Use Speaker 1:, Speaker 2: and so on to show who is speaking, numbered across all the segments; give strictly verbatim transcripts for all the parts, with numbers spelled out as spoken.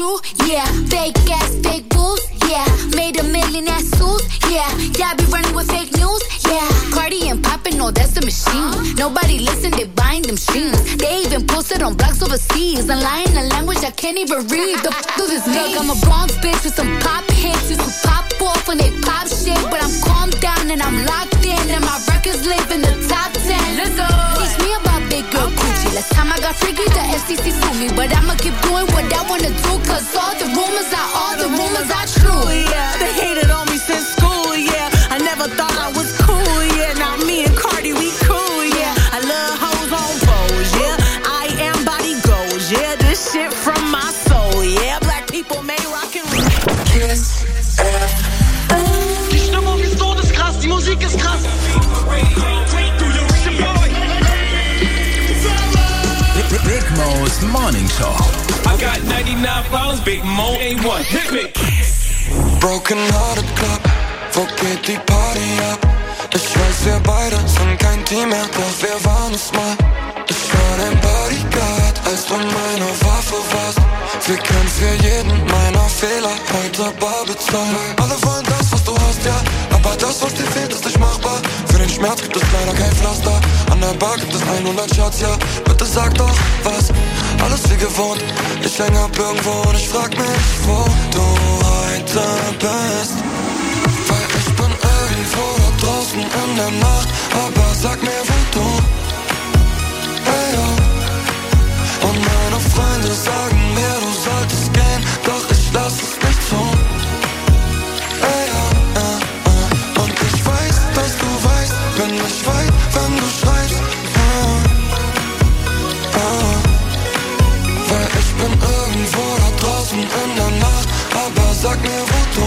Speaker 1: true, yeah. Fake ass, fake bulls, yeah. Made a million ass suits, yeah. Yeah, I be running with fake news, yeah. Cardi and poppin', no, that's the machine. Nobody listen, they buying them streams. They even posted on blogs overseas. And lying a language I can't even read. The f*** do this mean? Look, I'm a Bronx bitch with some pop hits. Used to pop off when they pop shit. But I'm calmed down and I'm locked in. And my records live in the top ten. Let's go. Teach me about big girl coochie. Last time I got freaky, the F C C sued me. But I'ma keep doing what I wanna do. Cause all the rumors are, all the rumors are true.
Speaker 2: Yeah, they hated on me since school, yeah. I never thought I was cool, yeah. Now me and Cardi, we cool, yeah. I love hoes on foes, yeah. I am body goals, yeah. This shit from my soul, yeah. Black people may rock and roll.
Speaker 3: Kiss F M.
Speaker 4: Die Stimmung ist todeskrass, die Musik ist krass.
Speaker 5: Big Mo's Morning Show.
Speaker 6: I got ninety-nine problems, Big Mo ain't one. Hit me.
Speaker 3: Broken Hearted Club, wo geht die Party ab? Ich weiß, wir beide sind kein Team mehr, doch wir waren es mal. Ich war dein Bodyguard, als du meine Waffe warst. Wir können für jeden meiner Fehler heute bar bezahlen. Alle wollen das, was du hast, ja, aber das, was dir fehlt, ist nicht machbar. Für den Schmerz gibt es leider kein Pflaster. An der Bar gibt es hundert Shots, ja, bitte sag doch was. Alles wie gewohnt, ich häng ab irgendwo und ich frag mich, wo du heute bist. Weil ich bin irgendwo da draußen in der Nacht, aber sag mir, wo du. Hey, ja. Und meine Freunde sagen mir, du solltest gehen, doch ich lass es nicht zu. Hey, ja, ja, ja. Und ich weiß, dass du weißt, bin ich weit, wenn du schreibst. Ja, ja. Weil ich bin irgendwo da draußen in der Nacht, aber sag mir, wo du.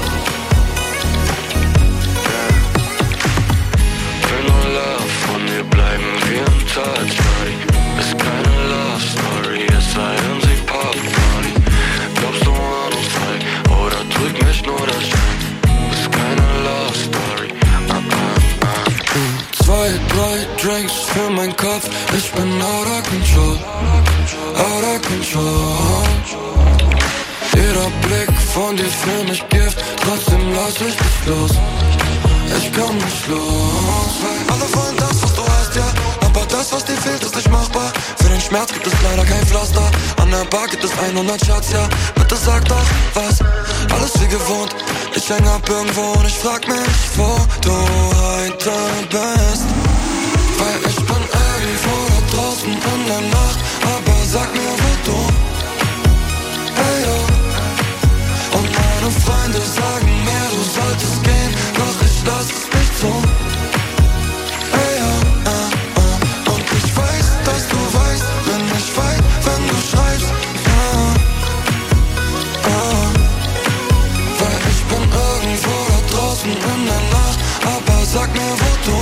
Speaker 7: Will nur Love, von dir bleiben wir im Touch, Buddy. Ist keine Love Story, es sei denn sie Pop Party. Glaubst du an uns zwei, oder trügt mich nur der Schein? Ist keine Love Story, ah, ah, ah.
Speaker 3: Zwei, drei Drinks für mein Kopf, ich bin out of control, out of control. Jeder Blick von dir für mich Gift, trotzdem lass ich dich los. Ich komm nicht los. Alle wollen das, was du hast, ja, aber das, was dir fehlt, ist nicht machbar. Für den Schmerz gibt es leider kein Pflaster. An der Bar gibt es hundert Shots, ja, bitte sag doch was. Alles wie gewohnt, ich häng ab irgendwo und ich frag mich, wo du heute bist. Weil ich bin irgendwo da draußen in der Nacht, aber sag mir, wo du. Hey, yo. Und meine Freunde sagen mir, du solltest gehen, doch ich lass es nicht zu. Hey, ja, ja, ja. Und ich weiß, dass du weißt, bin ich weit, wenn du schreibst. Ja, ja. Weil ich bin irgendwo da draußen in der Nacht, aber sag mir, wo du.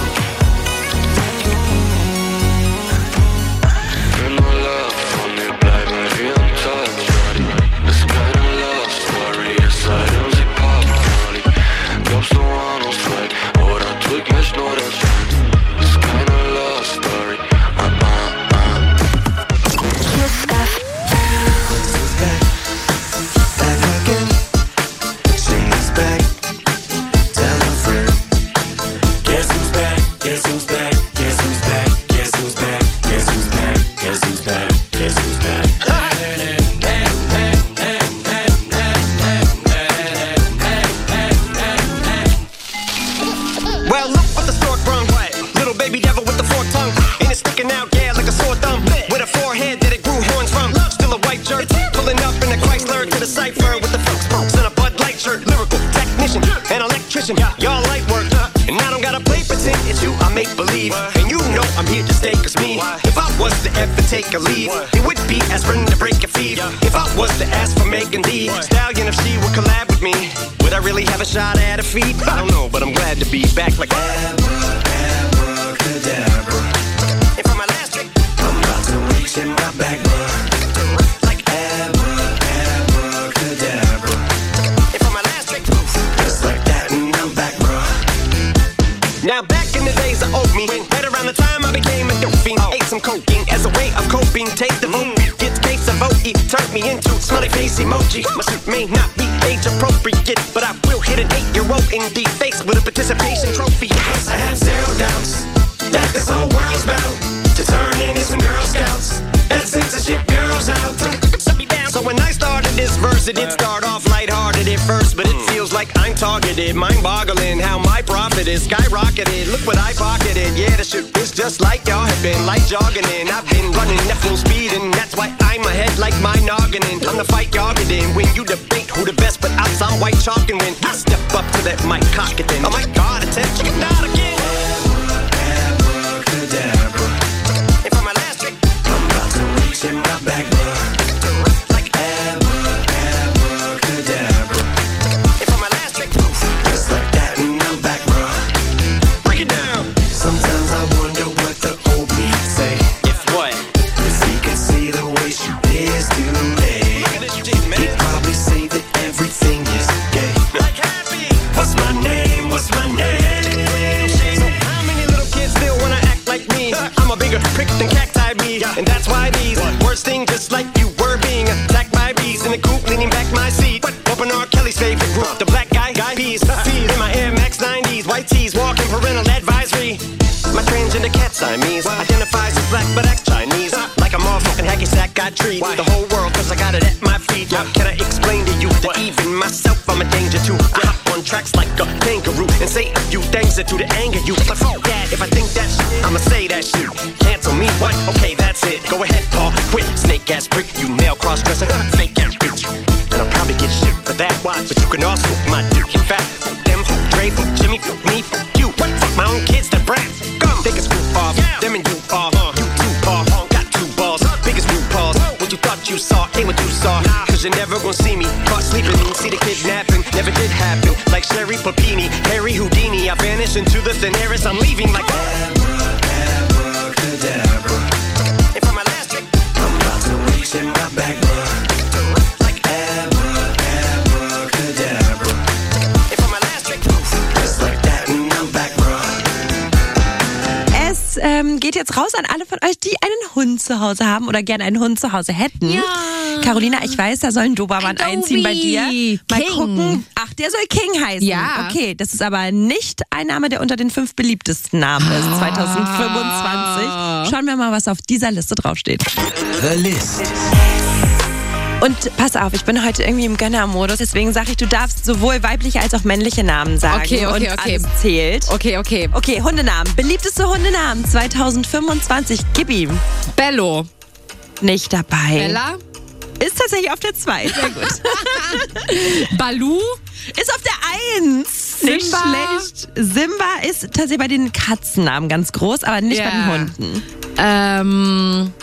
Speaker 7: Will nur Love, von dir bleiben wir im Touch, Buddy. Ist keine Love Story, es sei denn sie Pop Party. Glaubst du an uns zwei, oder trügt mich nur der Schein? Ist keine Love Story, ah, ah, ah.
Speaker 3: Back again, sing this back, tell a friend.
Speaker 8: Guess who's back? Guess who's back? Guess who's back? Guess who's back? Guess who's back? Guess who's back? Guess who's back?
Speaker 4: Well, look what the stork brung. Little baby devil with the forked tongue. And it's sticking out, yeah, like a sore thumb. With a forehead that it grew horns from. Still a white jerk. Pulling up in a Chrysler to the cipher with the folks smokes and a Bud Light shirt. Lyrical technician, an electrician. Y'all light work. And I don't gotta play pretend. It's you, I make believe. And you know I'm here to stay, cause me. If I was to ever take a leave, it would be aspirin to break a fever. If I was to ask for Megan Thee Stallion, if she would collab with me, would I really have a shot at a feat? I don't know, but I'm glad to be back like
Speaker 8: Abracadabra.
Speaker 4: And for my last trick,
Speaker 8: I'm about to reach in my back, bruh.
Speaker 4: like
Speaker 8: Abra, abracadabra.
Speaker 4: And for my last trick,
Speaker 8: Just like that, and I'm back, bruh.
Speaker 4: now back in the days of old me, right around the time I became a dope fiend, ate some cocaine as a way of coping. Take the boom, get the case of devote turned me into smiley face emoji. My suit may not be age appropriate, but I will hit an eight-year-old in the face with a participation trophy. Plus I have zero doubts that this whole world's bound to turn into some Girl Scouts and censorship girls out. So when I started this verse, it did start off lighthearted at first, but it feels like I'm targeted. Mind-boggling how my profit is skyrocketed. Look what I pocketed. Yeah, the shit is just like y'all have been, like jogging in. I've been running at full speed, and that's why I'm ahead like my noggin. I'm the fight y'all get in when you debate who the best, but I sound white chalk, and when I step up to that mic, cock it then. Oh my God, attention, you not again. Abracadabra. And for my last trick, I'm about to reach in my back, bruh. And that's why these words sting just like you were being attacked by bees in the coop, leaning back my seat. Open R. Kelly's favorite group, the black guy, guy peas. Feed in my Air Max nineties, white tees, walking parental advisory. My transgender cat Siamese identifies as black but acts Chinese. Like a motherfucking hacky sack, I treat the whole world cause I got it at my feet. How can I explain to you that even myself I'm a danger to? I hop on tracks like a kangaroo and say a few things that do to anger you. But fuck that, if I think that shit, I'ma say that shit. Cancel me, what? Okay, that's it. Go ahead, Paul, quit. Snake ass prick, you male cross-dresser, fake ass bitch. And I'll probably get shit for that, watch. But you can also my dick in fat. Them, Dre, Jimmy, me, you. What? Fuck my own kids, that brat. Gum, take a screw off. Them and you off. You two paw, got two balls. Biggest blue paws. What you thought you saw ain't what you saw. Cause you're never gonna see me caught sleeping. See the kidnapping, never did happen. Like Sherry Papini, Harry Houdini. I vanish into the thin air as I'm leaving like Abracadabra. And for my last trick, I'm about to reach in my back, bruh. Like Abracadabra. And for my last trick, just like that, and I'm back, bruh.
Speaker 9: Es ähm, geht jetzt raus an alle von euch, die einen Hund zu Hause haben oder gerne einen Hund zu Hause hätten.
Speaker 10: Ja.
Speaker 9: Carolina, ich weiß, da soll ein Dobermann
Speaker 10: Ein
Speaker 9: einziehen bei dir. Mal
Speaker 10: King.
Speaker 9: gucken. Ach, der soll King heißen.
Speaker 10: Ja.
Speaker 9: Okay, das ist aber nicht ein Name, der unter den fünf beliebtesten Namen ist zwanzig fünfundzwanzig. Schauen wir mal, was auf dieser Liste draufsteht.
Speaker 5: The List.
Speaker 9: Und pass auf, ich bin heute irgendwie im Gönnermodus, deswegen sage ich, du darfst sowohl weibliche als auch männliche Namen sagen.
Speaker 10: Okay, okay,
Speaker 9: und
Speaker 10: okay.
Speaker 9: alles zählt.
Speaker 10: Okay, okay.
Speaker 9: Okay, Hundenamen. Beliebteste Hundenamen zwanzig fünfundzwanzig. Gib ihm.
Speaker 10: Bello.
Speaker 9: Nicht dabei.
Speaker 10: Bella.
Speaker 9: Ist tatsächlich auf der zwei. Sehr gut.
Speaker 10: Baloo.
Speaker 9: Ist auf der eins. Nicht
Speaker 10: Simba.
Speaker 9: schlecht. Simba ist tatsächlich bei den Katzennamen ganz groß, aber nicht
Speaker 10: Ja.
Speaker 9: bei den Hunden.
Speaker 10: Ähm.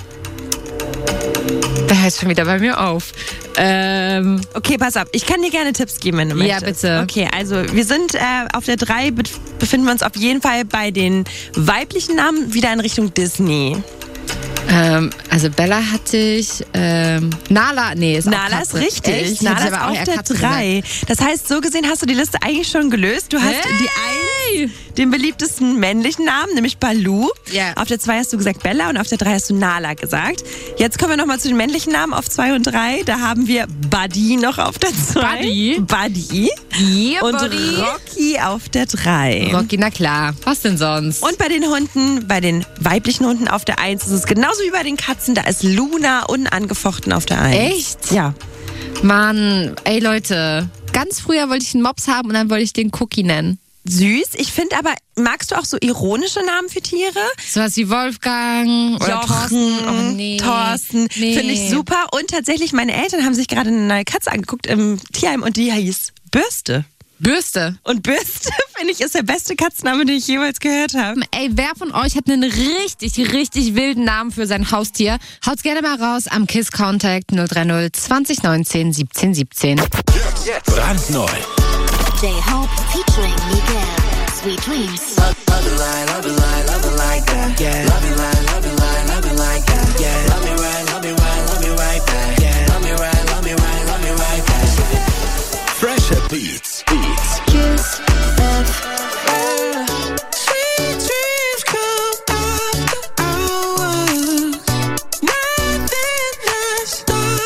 Speaker 10: Da hört schon wieder bei mir auf. Ähm.
Speaker 9: Okay, pass auf. Ich kann dir gerne Tipps geben, wenn du
Speaker 10: Ja,
Speaker 9: möchtest.
Speaker 10: bitte.
Speaker 9: Okay, also wir sind äh, auf der drei, bef- befinden wir uns auf jeden Fall bei den weiblichen Namen wieder in Richtung Disney.
Speaker 10: Ähm, also Bella hatte ich, ähm, Nala, nee, ist auch
Speaker 9: Nala ist
Speaker 10: Katze.
Speaker 9: richtig.
Speaker 10: Echt?
Speaker 9: Nala
Speaker 10: Hätte
Speaker 9: ist
Speaker 10: ich aber auch
Speaker 9: auf
Speaker 10: eher
Speaker 9: der
Speaker 10: Katze
Speaker 9: drei. Das heißt, so gesehen hast du die Liste eigentlich schon gelöst. Du hast
Speaker 10: Hey!
Speaker 9: die eins, den beliebtesten männlichen Namen, nämlich Baloo.
Speaker 10: Ja.
Speaker 9: Auf der zwei hast du gesagt Bella und auf der drei hast du Nala gesagt. Jetzt kommen wir nochmal zu den männlichen Namen auf zwei und drei. Da haben wir Buddy noch auf der zwei.
Speaker 10: Buddy?
Speaker 9: Buddy.
Speaker 10: Yeah,
Speaker 9: Und
Speaker 10: Buddy.
Speaker 9: Rocky auf der drei.
Speaker 10: Rocky, na klar. Was denn sonst?
Speaker 9: Und bei den Hunden, bei den weiblichen Hunden auf der eins ist es genauso wie bei den Katzen. Da ist Luna unangefochten auf der eins.
Speaker 10: Echt?
Speaker 9: Ja.
Speaker 10: Mann, ey Leute, ganz früher wollte ich einen Mops haben und dann wollte ich den Cookie nennen.
Speaker 9: Süß. Ich finde aber, magst du auch so ironische Namen für Tiere?
Speaker 10: Sowas wie Wolfgang oder Thorsten. Oh, nee.
Speaker 9: Thorsten.
Speaker 10: Nee.
Speaker 9: Finde ich super. Und tatsächlich, meine Eltern haben sich gerade eine neue Katze angeguckt im Tierheim und die hieß Bürste.
Speaker 10: Bürste.
Speaker 9: Und Bürste, finde ich, ist der beste Katzname, den ich jemals gehört habe.
Speaker 10: Ey, wer von euch hat einen richtig, richtig wilden Namen für sein Haustier? Haut's gerne mal raus am Kiss Contact null drei null zwanzig neunzehn siebzehn siebzehn.
Speaker 5: Brandneu.
Speaker 1: J-Hope featuring Miguel. Sweet Dreams.
Speaker 11: Love it like, love it like, love it like that. Yeah. Love it like, love it like, love it like that. Yeah. Love me right, love me right, love me right back. Yeah. Love me right, love me right, love me right back.
Speaker 5: Fresher Beats. Beats.
Speaker 1: Kiss F
Speaker 11: Yeah. Sweet dreams come after hours. Nothing lasts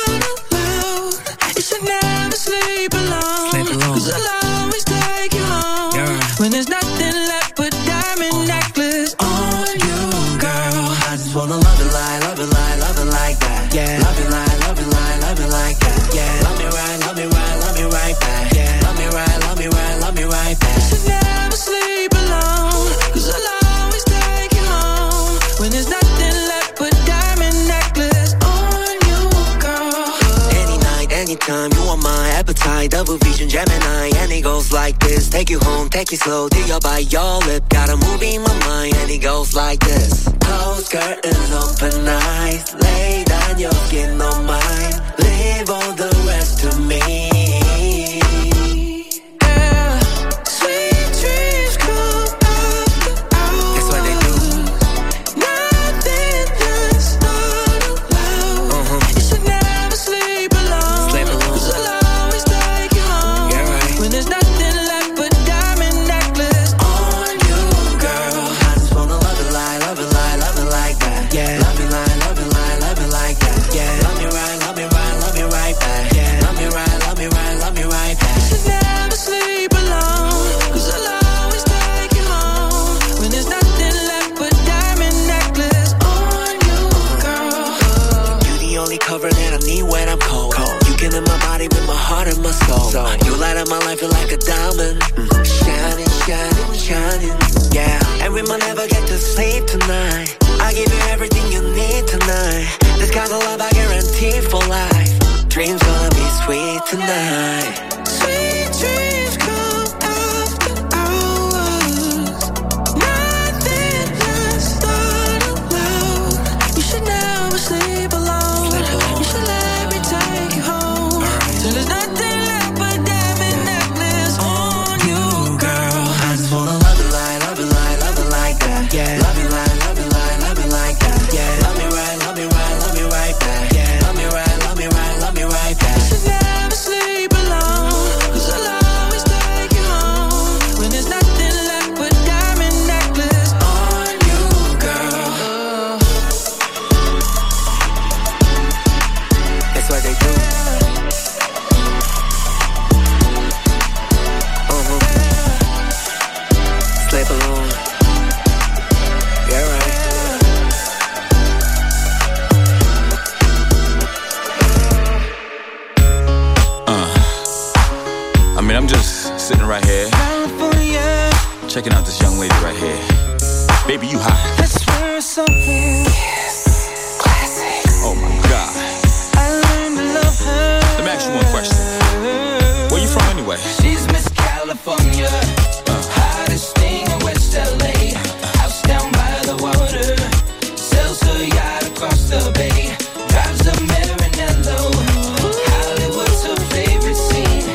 Speaker 11: anytime. You are my appetite, double vision, Gemini. And it goes like this, take you home, take it slow, till you're by your lip. Got a movie in my mind, and it goes like this. Close curtains, open eyes, lay down your skin on mine. Leave all the rest to me. You light up my life, you're like a diamond. Mm-hmm. Shining, shining, shining. Yeah, and we might never get to sleep tonight. I give you everything you need tonight. This kind of love I guarantee for life. Dreams gonna be sweet tonight. Sweet dreams come after hours. Nothing lasts alone. You should never sleep alone. You should let me take you home. Till there's nothing. Yeah. Love you like, love you like, love you like that. Yeah. Love me right, love me right, love me right back. Yeah. Love me right, love me right, love me right back. You should never sleep alone, 'cause I'll always take you home. When there's nothing left but diamond necklace on you, girl. That's what they do. Uh-huh. Sleep alone.
Speaker 5: I'm just sitting right here, checking out this young lady right here. Baby, you hot.
Speaker 11: I swear something. Yes. Classic.
Speaker 5: Oh my God.
Speaker 11: I learned to love her.
Speaker 5: Let me ask you one question. Where you from anyway?
Speaker 11: She's Miss California, uh. hottest thing in West L A. House down by the water, sells her yacht across the bay, drives a Maranello. Hollywood's her favorite scene.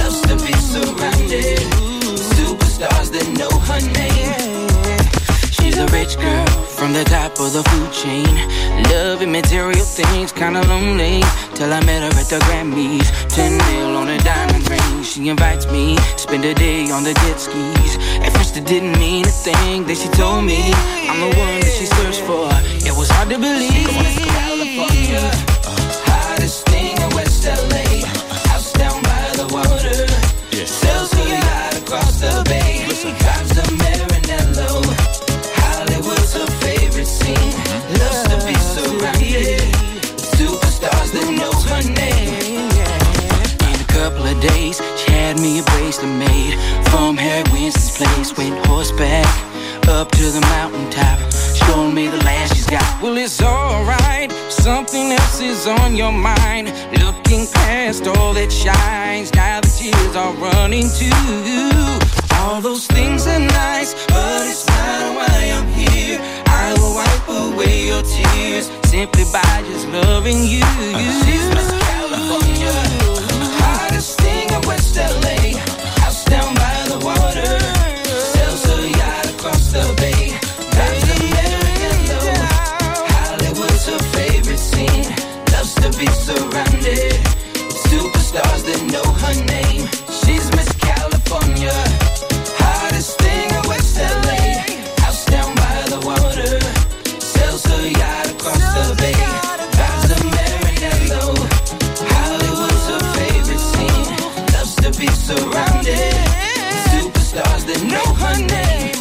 Speaker 11: Surrounded superstars that know her name. She's a rich girl from the top of the food chain. Loving material things, kinda lonely. Till I met her at the Grammys. Ten mil on a diamond ring. She invites me, spend a day on the jet skis. At first it didn't mean a thing. Then she told me I'm the one that she searched for. It was hard to believe. California, hottest thing in West L A. House down by the water. Sells a yacht across the bay, drives a Maranello. Hollywood's her favorite scene. Loves to be surrounded with superstars that know her name. In a couple of days, she had me a bracelet made from Harry Winston's place. Went horseback up to the mountaintop, showing me the land she's got. Well, it's alright, something else is on your mind. Looking past all that shines, now the tears are running too. All those things are nice, but it's not why I'm here. I will wipe away your tears, simply by just loving you. She's Miss California, hottest thing in West L A. House down by the water, sells her yacht across the bay, drives a Maranello. Hollywood's her favorite scene. Loves to be surrounded with superstars that know her name. She's Miss California, hottest thing in West L A. House down by the water, sells her yacht across the bay, drives a Maranello. Hollywood's her favorite scene. Loves to be surrounded with superstars that know her name.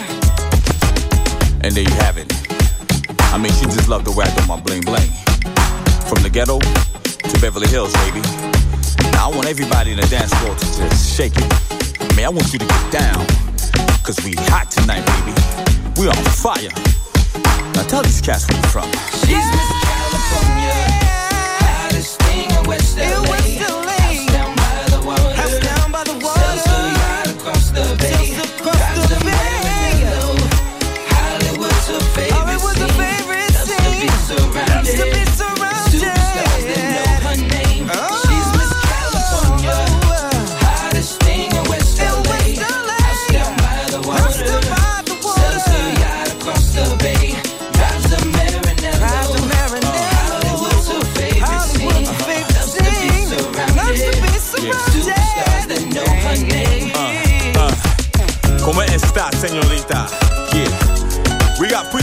Speaker 5: And there you have it. I mean, she just loved the way I do my bling bling. From the ghetto to Beverly Hills, baby. Now I want everybody in the dance floor to just shake it. I mean, I want you to get down, cause we hot tonight, baby. We on fire. Now tell these cats where you from.
Speaker 11: She's Miss California, hottest thing in West L A.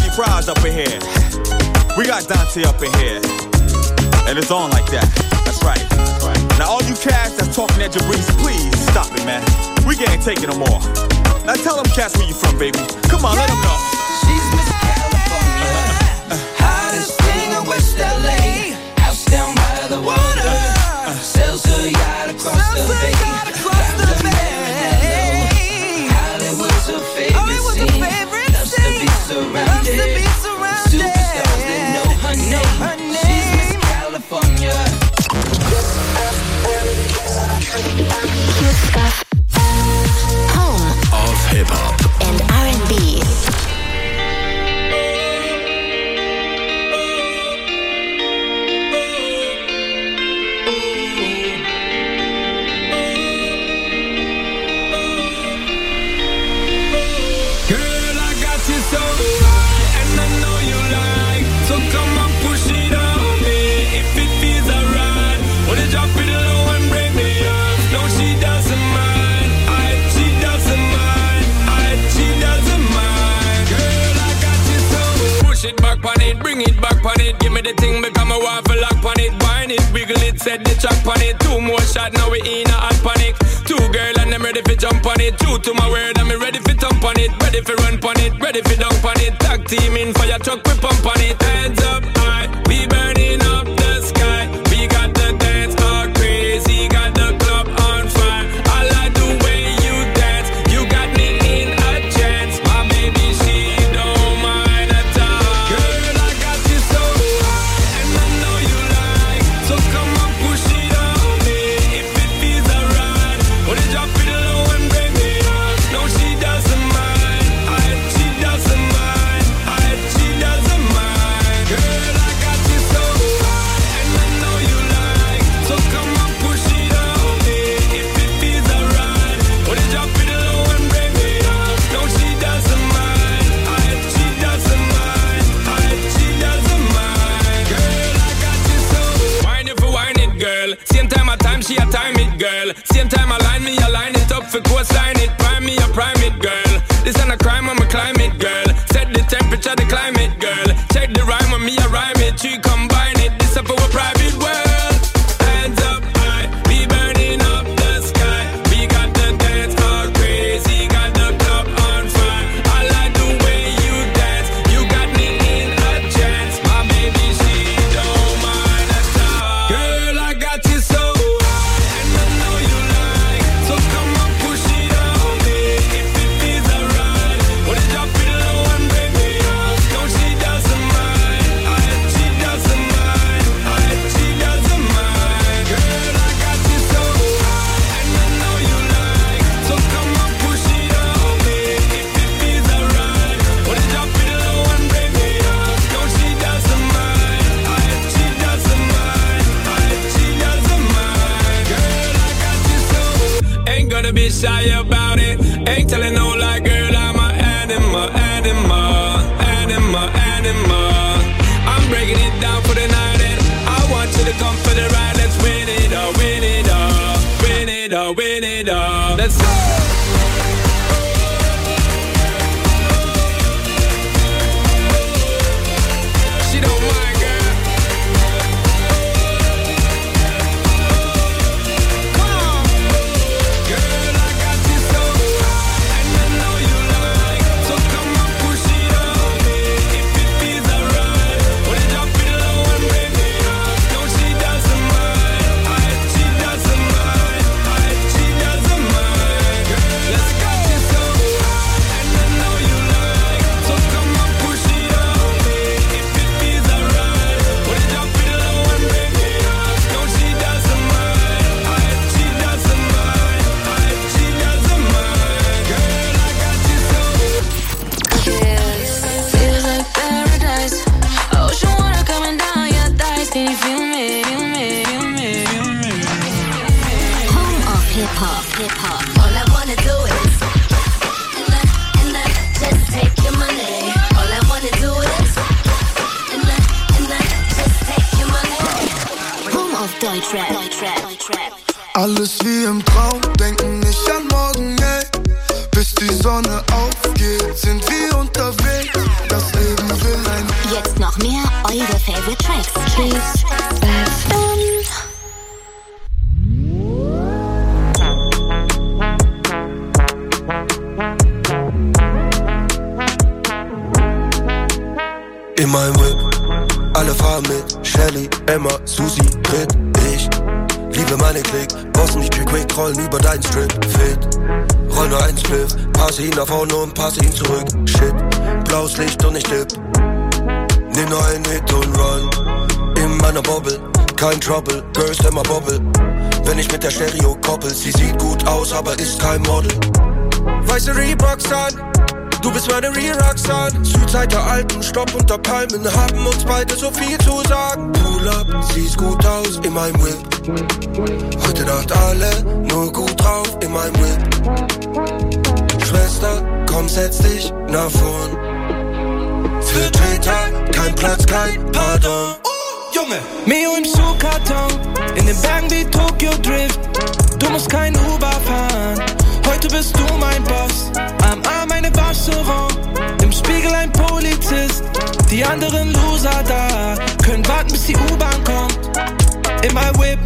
Speaker 5: Dante Prize up in here. We got Dante up in here. And it's on like that. That's right. That's right. Now all you cats that's talking at Jabrice, please stop it, man. We can't take it no more. Now tell them cats where you from, baby. Come on, yeah. Let them know.
Speaker 11: She's Miss California, uh, uh, hottest thing in West L A. House down by the water, uh, sells her yacht across the bay. Drives a Maranello. Hollywood's her favorite scene. Loves to be surrounded. Superstars that know her name. She's Miss California.
Speaker 1: Home
Speaker 8: of hip hop
Speaker 1: and R and B.
Speaker 6: Girl, I got you so high, and I know you like. So come on, push it on me. If it feels alright, wanna drop it low and bring me up. No, she doesn't mind. I, she doesn't mind. I, she doesn't mind. Girl, I got you so. Push it back on it, bring it back on it. Give me the thing, become a waffle lock on it. Wine it, wiggle it, set the track on it. Two more shots, now we in a hot panic. Two girl and I'm ready for jump on it. True to my word, I'm ready for thump on it. Ready for run on it, ready for dunk on it. Tag team in fire truck, we pump on it. Hands up high, we burning up the sky. We got the dance all crazy, got the club on fire. I like the way you dance, you got me in a chance. My baby, she don't mind at all. Girl, I got you so high, and I know you like. So come on, push it on me. If it feels alright, wanna drop it low and bring me up. No, she doesn't mind. I, she doesn't mind. I, she doesn't mind. Girl, I got you so high, and I know you like. So come on, push it on me. If it feels alright, wanna drop it low and bring me up. No, she doesn't mind. I, she doesn't mind. I, she doesn't mind. Girl, I got you so. Wine it for wine it, girl. Same time I time, she a time it, girl. Same time I line me, I line it up for coastline it. Prime me, I prime it, girl. This ain't a crime, I'm a climate, girl. Set the temperature, the climate, girl. Check the rhyme on me, I rhyme it. She combine it, this up for a private world. Hands up high, we burning up the sky. We got the dance all crazy, got the club on fire. I like the way you dance, you got me in a chance. My baby, she don't mind at all. Girl, I got you so high, and I know you like. So come on, push it on me. If it feels alright, wanna drop it low and bring me up. No, she doesn't mind. I, she doesn't mind. I, she doesn't mind. Girl, I got you so high, and I know you like. So come on, push it on me. If it feels alright, wanna drop it low and bring me up. No, she doesn't mind. I, she doesn't mind. I, she doesn't mind. Girl, I got you so. Ain't gonna be shy about it. Ain't telling no lie, girl, I'm a animal, animal, animal, animal. I'm breaking it down for the night, and I want you to come for the ride. Let's win it all, win it all, win it all, win it all. Let's go. She don't mind, girl. Come on. Girl, I got you so high, and I know you like. So come on, push it on me. If it feels alright, wanna drop it low and bring me up. No, she doesn't mind. I, she doesn't mind. I, she doesn't mind. Girl, I got you so high, and I know you like. So come on, push it on me. If it feels alright, wanna drop it low and bring me up. No, she doesn't mind. I, she doesn't mind. I, she doesn't mind. Girl, I got you so.
Speaker 1: Feels like paradise. Ocean water coming down your thighs. Can you feel me? Feel me? Feel me? Feel me? Home of hip hop. Hip hop. All I wanna do is and I, and I just take your money. All I wanna do is and I, and I just take your money. Home of Deutschrap. Deutschrap. Deutschrap.
Speaker 3: Alles wie im Traum, denken nicht an morgen, ey. Bist die Sonne aufgeht, sind wir unterwegs. Das Leben will ein...
Speaker 1: Jetzt noch mehr eure Favorite Tracks. Kiss F M.
Speaker 12: In meinem Whip, alle fahren mit. Shelly, Emma, Susi, Brit, ich liebe meine Klick. Bossen mich quick, quick, rollen über deinen Strip. Fit, roll nur einen Spliff. Passe ihn nach vorne und passe ihn zurück. Shit, blaues Licht und ich tipp. Nimm nur einen Hit und run. In meiner Bobble, kein Trouble. Girls immer Bobble. Wenn ich mit der Stereo koppel. Sie sieht gut aus, aber ist kein Model. Weiße Reeboks an. Du bist meine Re-Roxanne. Südzeit der Alpen, Stopp unter Palmen. Haben uns beide so viel zu sagen. Pull up, siehst gut aus in meinem Whip. Heute Nacht alle nur gut drauf in meinem Whip. Schwester, komm, setz dich nach vorn. Für Treter, kein Platz, kein Pardon.
Speaker 11: Junge, Mio im Schuhkarton, in den Bergen wie Tokyo Drift. Du musst kein Uber fahren, heute bist du mein Boss. Am Arm eine Wascheron, im Spiegel ein Polizist. Die anderen Loser da, können warten bis die U-Bahn kommt. In my Whip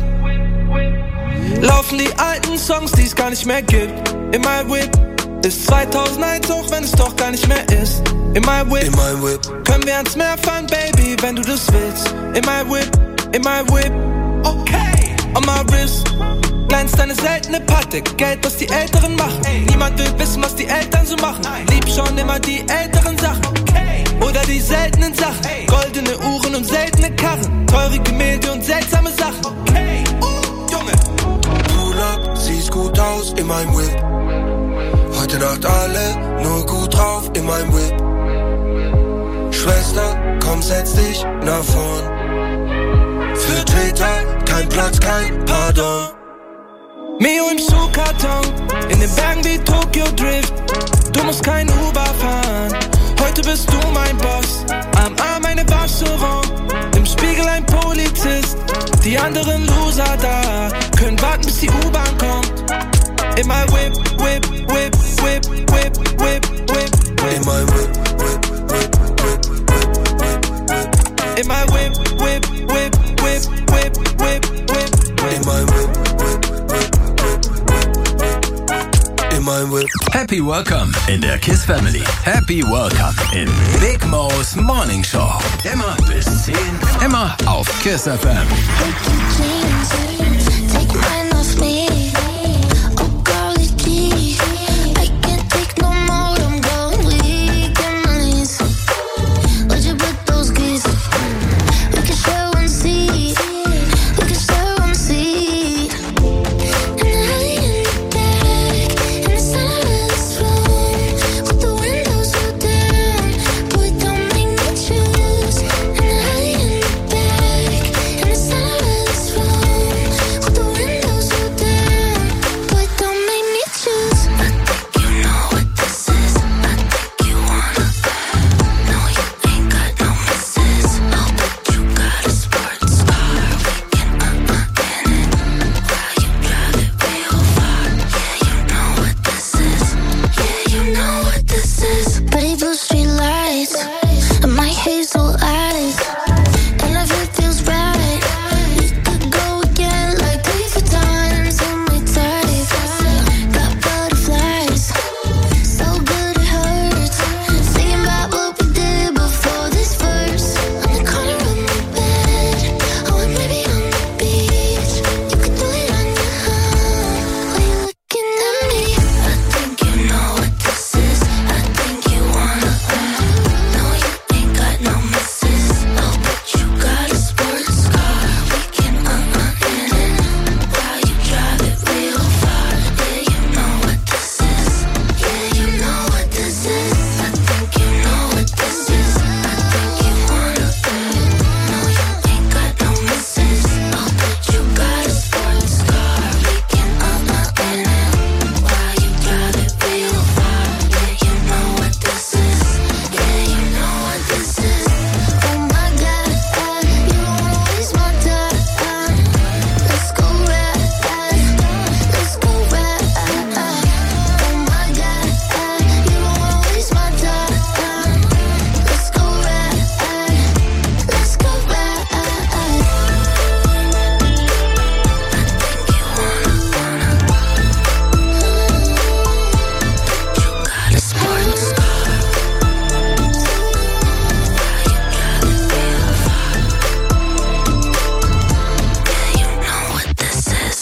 Speaker 11: laufen die alten Songs, die es gar nicht mehr gibt. In my Whip ist zweitausendeins, auch wenn es doch gar nicht mehr ist. In my Whip,
Speaker 12: in my Whip
Speaker 11: können wir ans Meer fahren, Baby, wenn du das willst. In my Whip, in my Whip, okay. On my wrist glänzt eine seltene Patte, Geld, was die Älteren machen. Ey. Niemand will wissen, was die Eltern so machen. Nein. Lieb schon immer die älteren Sachen, okay. Oder die seltenen Sachen, ey. Goldene Uhren und seltene Karren, teure Gemälde und seltsame Sachen, okay. Uh, Junge,
Speaker 12: pull up, siehst gut aus in meinem Whip. Heute Nacht alle nur gut drauf in meinem Whip. Schwester, komm, setz dich nach vorn. Für Treter, kein Platz, kein Pardon.
Speaker 11: Mio im Schuhkarton, in den Bergen wie Tokyo Drift. Du musst kein Uber fahren, heute bist du mein Boss. Am Arm eine Wascheron, im Spiegel ein Polizist. Die anderen Loser da, können warten bis die U-Bahn kommt. In my Whip, Whip, Whip, Whip, Whip, Whip, Whip.
Speaker 12: In my Whip, Whip, Whip, Whip, Whip, Whip, Whip.
Speaker 11: In my Whip, Whip, Whip, Whip, Whip, Whip, Whip.
Speaker 12: In my Whip, Whip, Whip, Whip, Whip. In my Whip.
Speaker 13: Happy Welcome in der Kiss Family. Happy Welcome in Big Mo's Morning Show. Immer bis zehn, immer auf Kiss F M.
Speaker 1: Take mine off me.
Speaker 14: Phone.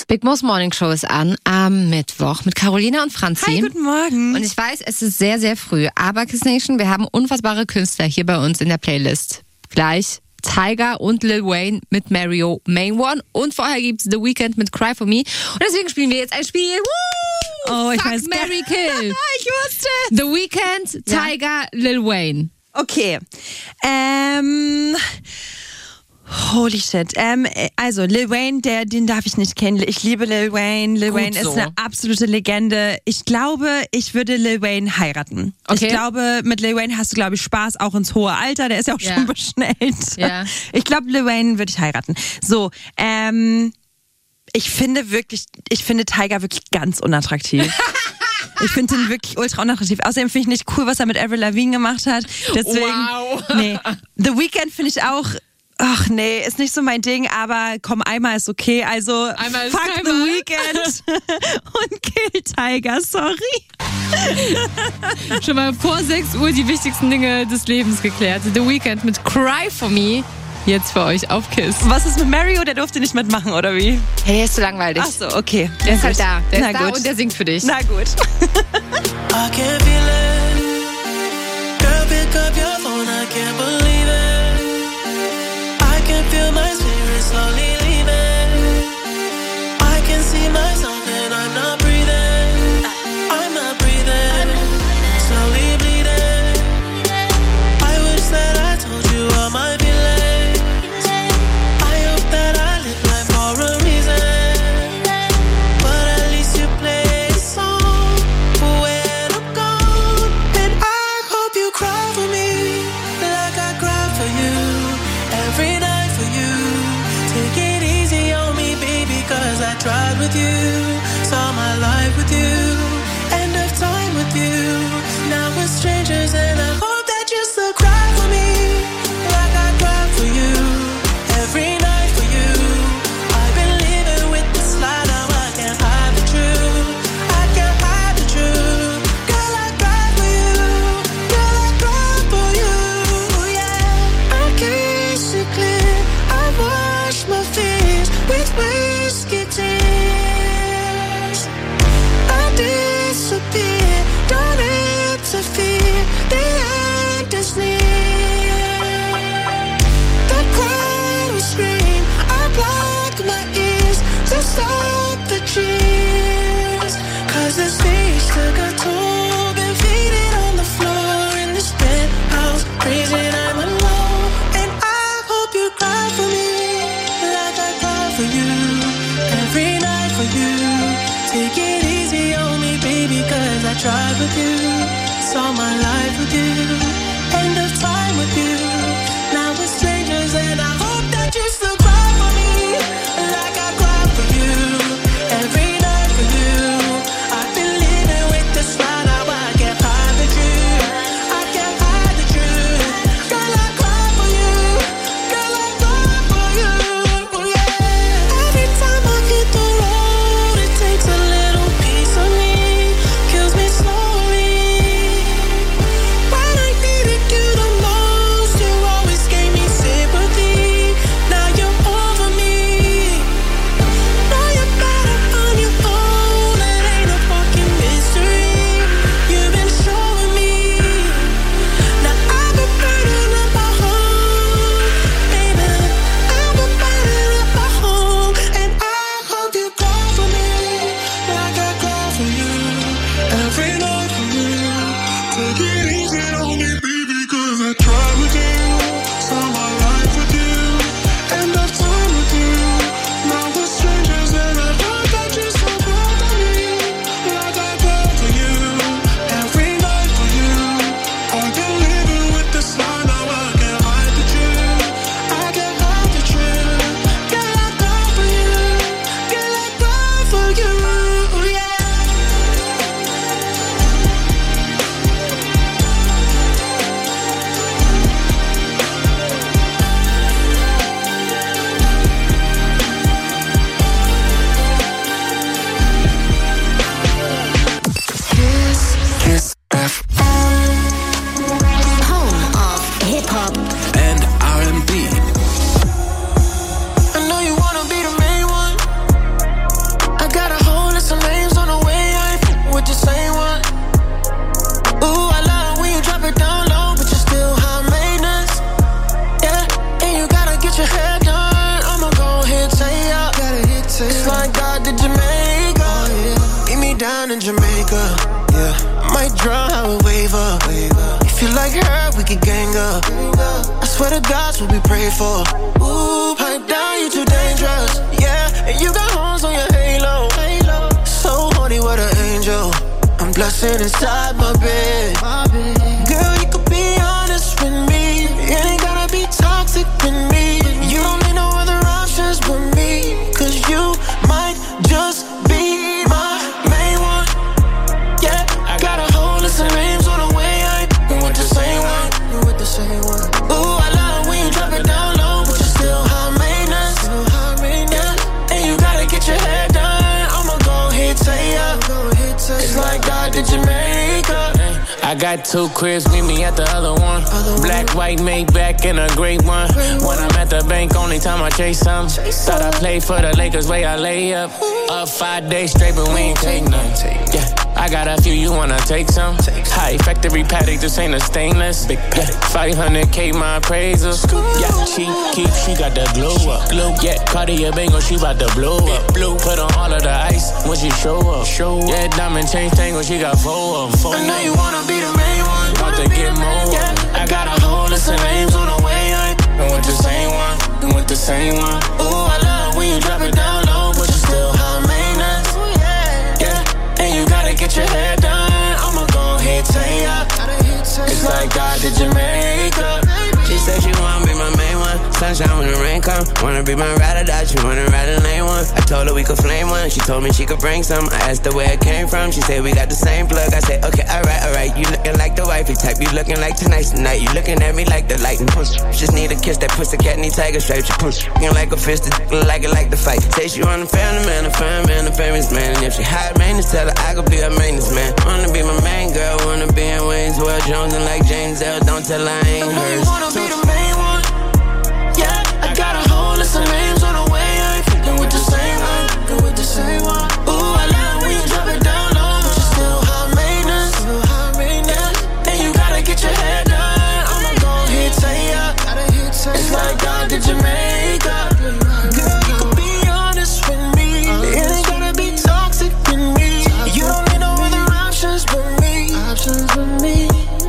Speaker 10: Big Mo's Morning Show ist an am Mittwoch mit Carolina und Franzi.
Speaker 9: Hi, guten Morgen.
Speaker 10: Und ich weiß, es ist sehr, sehr früh, aber Kiss Nation, wir haben unfassbare Künstler hier bei uns in der Playlist. Gleich Tyga und Lil Wayne mit Mario Main One und vorher gibt's The Weeknd mit Cry For Me. Und deswegen spielen wir jetzt ein Spiel. Woo!
Speaker 9: Oh, ich
Speaker 10: Fuck,
Speaker 9: weiß gar-
Speaker 10: Marry, Kill.
Speaker 9: Ich wusste.
Speaker 10: The Weeknd, Tyga, Lil Wayne.
Speaker 9: Okay. Ähm... Holy shit. Ähm, also Lil Wayne, der, den darf ich nicht kennen. Ich liebe Lil Wayne. Lil
Speaker 10: Gut
Speaker 9: Wayne
Speaker 10: so.
Speaker 9: ist eine absolute Legende. Ich glaube, ich würde Lil Wayne heiraten.
Speaker 10: Okay.
Speaker 9: Ich glaube, mit Lil Wayne hast du, glaube ich, Spaß, auch ins hohe Alter. Der ist ja auch
Speaker 10: Ja.
Speaker 9: schon beschnellt.
Speaker 10: Ja.
Speaker 9: Ich glaube, Lil Wayne würde ich heiraten. So, ähm, ich finde wirklich, ich finde Tyga wirklich ganz unattraktiv. Ich finde den wirklich ultra unattraktiv. Außerdem finde ich nicht cool, was er mit Avril Lavigne gemacht hat. Deswegen,
Speaker 10: Wow.
Speaker 9: nee. The Weeknd finde ich auch, ach nee, ist nicht so mein Ding, aber komm, einmal ist okay. Also,
Speaker 10: Einmal ist
Speaker 9: fuck The
Speaker 10: keinmal.
Speaker 9: Weeknd und kill Tyga, sorry.
Speaker 10: Schon mal vor sechs Uhr die wichtigsten Dinge des Lebens geklärt. The Weeknd mit Cry For Me. Jetzt für euch auf Kiss.
Speaker 9: Was ist mit Mario? Der durfte nicht mitmachen, oder wie?
Speaker 10: Hey, der ist zu langweilig.
Speaker 9: Ach so, okay.
Speaker 10: Der ist halt da. Der
Speaker 9: Na
Speaker 10: ist da
Speaker 9: gut.
Speaker 10: und der singt für dich.
Speaker 9: Na gut.
Speaker 11: I can't feel it. Girl, pick up your phone, I can't believe it. I can feel my spirit slowly leaving. I can see myself and I'm not breathing. I'm not breathing. Slowly bleeding. I wish that I told you all my feelings. I hope that I live life for a reason. But at least you play a song when I'm gone. And I hope you cry for me like I cry for you. Every night for you. Take it easy on me, baby, cause I tried with you. Saw my life with you. End of time with you. Now we're strangers and I hope that you still cry for me like I cry for you. Every night for you. I've been living with this lie, now I can't hide the truth. I can't hide the truth. Girl, I cry for you. Girl, I cry for you. Yeah. I kiss it clear. I wash my fears with whiskey tears. I disappear. Don't interfere. The end is near. The crowd will scream. I block my ears to stop the cheers. Cause this stage took a toll. Been faded on the floor in this penthouse. Reason I'm alone. And I hope you cry for me like I cry for you. Every night for you. Take it easy on me, baby, cause I tried with you. Saw my life with you. End of time with you. Now we're strangers and I hope that you still cry for me like I cry for you. Every night for you. I've been living with this lie, now I can't hide the truth. I can't hide the truth. Girl, I cry for you. Girl, I cry for you. Yeah. Every time I hit the road, it takes a little piece of me. Kills me slowly. When I
Speaker 14: to Jamaica. Oh, yeah. Meet me down in Jamaica. Yeah, I might draw how we wave up. If you like her, we can gang up. I swear to God, what we pray for. Ooh, pipe down, you too dangerous. Yeah, and you got horns on your halo. So horny, what an angel. I'm blushing inside my bed. Girl, you could be honest with me. It ain't gotta be toxic with me. You don't need no other options but me. Cause you might just be my main one. Yeah, I got a whole list of names on the way. I ain't f***ing with the same one. With the same one. Ooh, I love when you drop it down low, but you're still high maintenance. Still high maintenance. Yeah, and you gotta get your hair done. I'ma go ahead, say ya. It's like God did Jamaica.
Speaker 15: I got two cribs, meet me at the other one. Black, white, made back in a great one. When I'm at the bank, only time I chase some. Thought I played for the Lakers, way I lay up. Up five days straight, but we ain't take none. Yeah, I got a few, you wanna take some? High factory paddock, this ain't a stainless. Yeah, five hundred K my appraisal. Yeah, she keep, she got the glow up. Yeah, Cartier Bango, she bout to blow up. Put on all of the ice when she show up. Yeah, diamond chain tangle, she got four of them.
Speaker 14: I know you wanna be the main one.
Speaker 15: About to get more.
Speaker 14: Yeah, I got a whole list of names on the way. I ain't with the same one.
Speaker 15: And with the same one.
Speaker 14: Ooh, I love when you drop it down low, but you still high maintenance. Yeah, and you gotta get your hair done. I'ma go ahead, say ya. It's like God did Jamaica.
Speaker 16: She said she wanna be my main one. Sunshine when the rain come. Wanna be my ride or die. She wanna ride a lane one. I told her we could flame one. She told me she could bring some. I asked her where it came from. She said we got the same plug. I said okay, alright, alright. You looking like the wifey type. You looking like tonight's the night. You looking at me like the lightning push. Just need a kiss. That pussy cat need tiger stripes. She push. Looking like a fist. Like it like the fight. Say she want a family man, a fine man, a famous man. And if she high maintenance, tell her I could be her maintenance man. Wanna be my main girl. Wanna be in Wayne's World Jones and like James L. Don't tell her I ain't hers.
Speaker 14: You wanna be the main one. Yeah, I got a whole list of names on the way. I ain't fucking with the same one. With the same one. Ooh, I love when you drop it down low, but you still high maintenance. Still high maintenance. Yeah, and you gotta get your hair done. I'ma go ahead, say ya. It's like God did Jamaica. Girl, you can be honest with me. It ain't gotta be toxic with me. You don't need no other options but me. Options with me.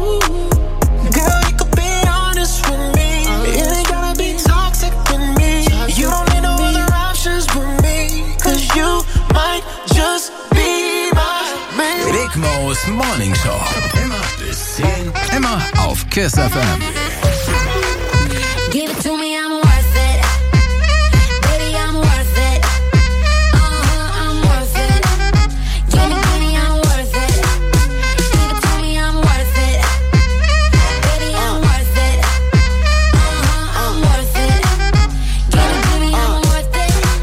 Speaker 14: Girl, you can be honest with me. It ain't gotta be toxic with me. You don't need no other options but me. Cause you might just be my man.
Speaker 13: Big Mo's Morning Show. Immer bis zehn. Immer auf Kiss F M.
Speaker 1: Give it to me, I'm worth it. Baby, I'm worth it. Uh-huh, I'm worth it. Give me, give me, I'm worth it. Give it to me, I'm worth it. Baby, I'm worth it. Uh-huh, I'm worth it. Give it to me, I'm worth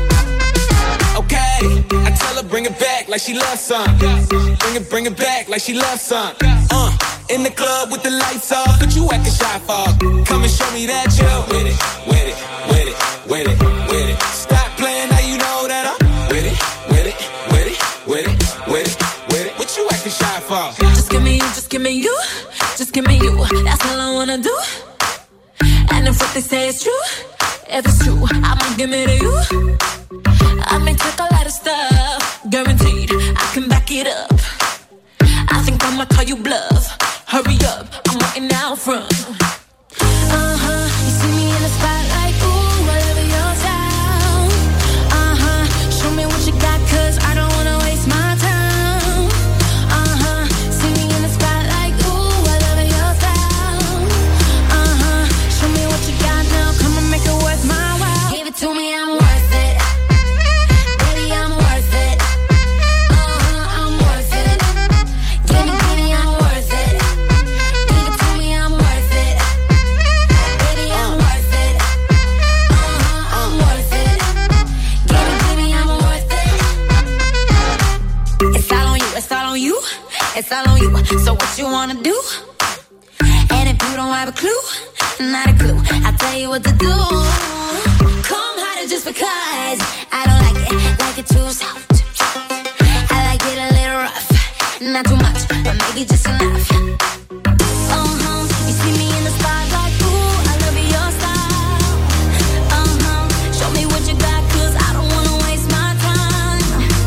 Speaker 1: it.
Speaker 6: Okay, I tell her bring it back like she loves some. Bring it, bring it back like she loves some. Uh, in the club with the lights off, but you acting shy for. Come and show me that you're with it, with it, with it, with it, with it. Stop playing now, you know that I'm with it, with it, with it, with it, with it, with it. What you acting shy for?
Speaker 2: Just give me you, just give me you, just give me you. That's all I wanna do. And if what they say is true, if it's true, I'ma give it to you. I may take a lot of stuff, guaranteed I can back it up. I think I'ma call you bluff. Hurry up, I'm waiting out front.
Speaker 1: Uh-huh, you see me in the spotlight, ooh, I love your style. Uh-huh, show me what you got, cause I don't wanna waste my time. Uh-huh, see me in the spotlight, ooh, I love your style. Uh-huh, show me what you got now, come and make it worth my while. Give it to me, I'm worth it. Baby, I'm worth it. Uh-huh, I'm worth it. Give me, give me, I'm worth it. Give it to me, I'm worth it. Baby, I'm worth it. Uh-huh, I'm worth it. Give it, give me, I'm worth it.
Speaker 2: It's all on you, it's all on you, it's all on you. So what you wanna do? And if you don't have a clue, not a clue, I'll tell you what to do. Come harder just because I don't like it, like it too soft. I like it a little rough, not too much, but maybe just enough. Uh-huh, you see me in the spotlight, ooh, I love your style. Uh-huh, show me what you got, cause I don't wanna waste my time.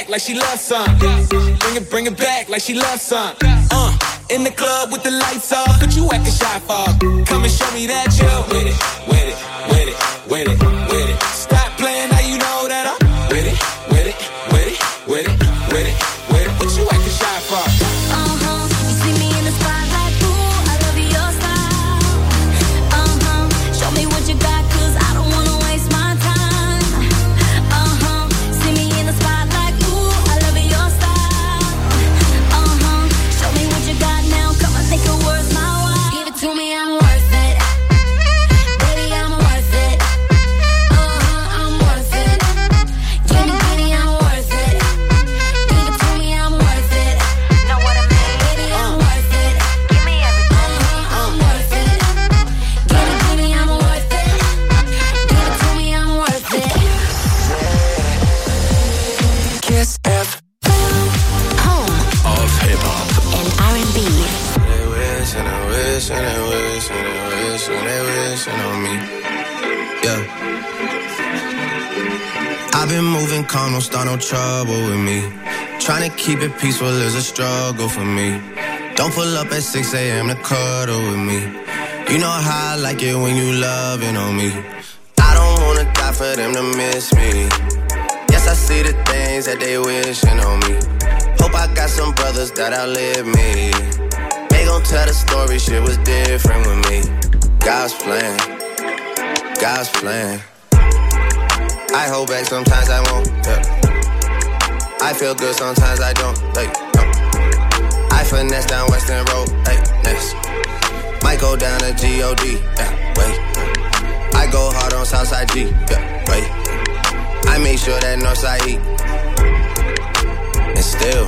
Speaker 17: like she loves some. Bring it, bring it back like she loves some. Uh, in the club with the lights off, but you acting shy for. Come and show me that you're with it, with it, with it, with it, with it. Stop playing now you know that I'm with it, with it, with it, with it, with it, with it. What you acting shy for?
Speaker 1: Uh-huh, you see me in the spotlight, ooh, I love your style. Uh-huh, show me what you got, cause I don't wanna waste my time. Uh-huh, see me in the spotlight, ooh, I love your style. Uh-huh, show me what you got now, come and make it worth my while. Give it to me, I'm worth it. Baby, I'm worth it. Uh-huh, I'm worth it. Give me, give me, I'm worth it. Give it to me, I'm worth it. Know what I mean? Baby, I'm worth it. Give me everything. Uh-huh, I'm worth it. Give me, give me, I'm worth it. Give it to me, I'm worth it.
Speaker 13: Kiss F.
Speaker 1: Home
Speaker 13: Of Hip-Hop.
Speaker 1: and R and B.
Speaker 14: They wish and they wish and they wish and they wish and they wishing on me. Yeah. I've been moving calm, don't start no trouble with me. Trying to keep it peaceful is a struggle for me. Don't pull up at six a.m. to cuddle with me. You know how I like it when you loving on me. I don't wanna die for them to miss me. Yes, I see the things that they wishing on me. Hope I got some brothers that outlive me. They gon' tell the story, shit was different with me. God's plan, God's plan. I hold back, sometimes I won't. Yeah. I feel good, sometimes I don't. Like, no. I finesse down Western Road. Like, next. Might go down to G O D. Yeah, wait. I go hard on Southside G. Yeah, wait. I make sure that Northside eat. And still,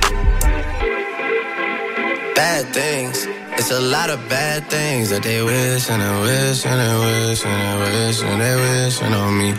Speaker 14: bad things. It's a lot of bad things that they wish and they wish and they wish and they wish and they wishing on me.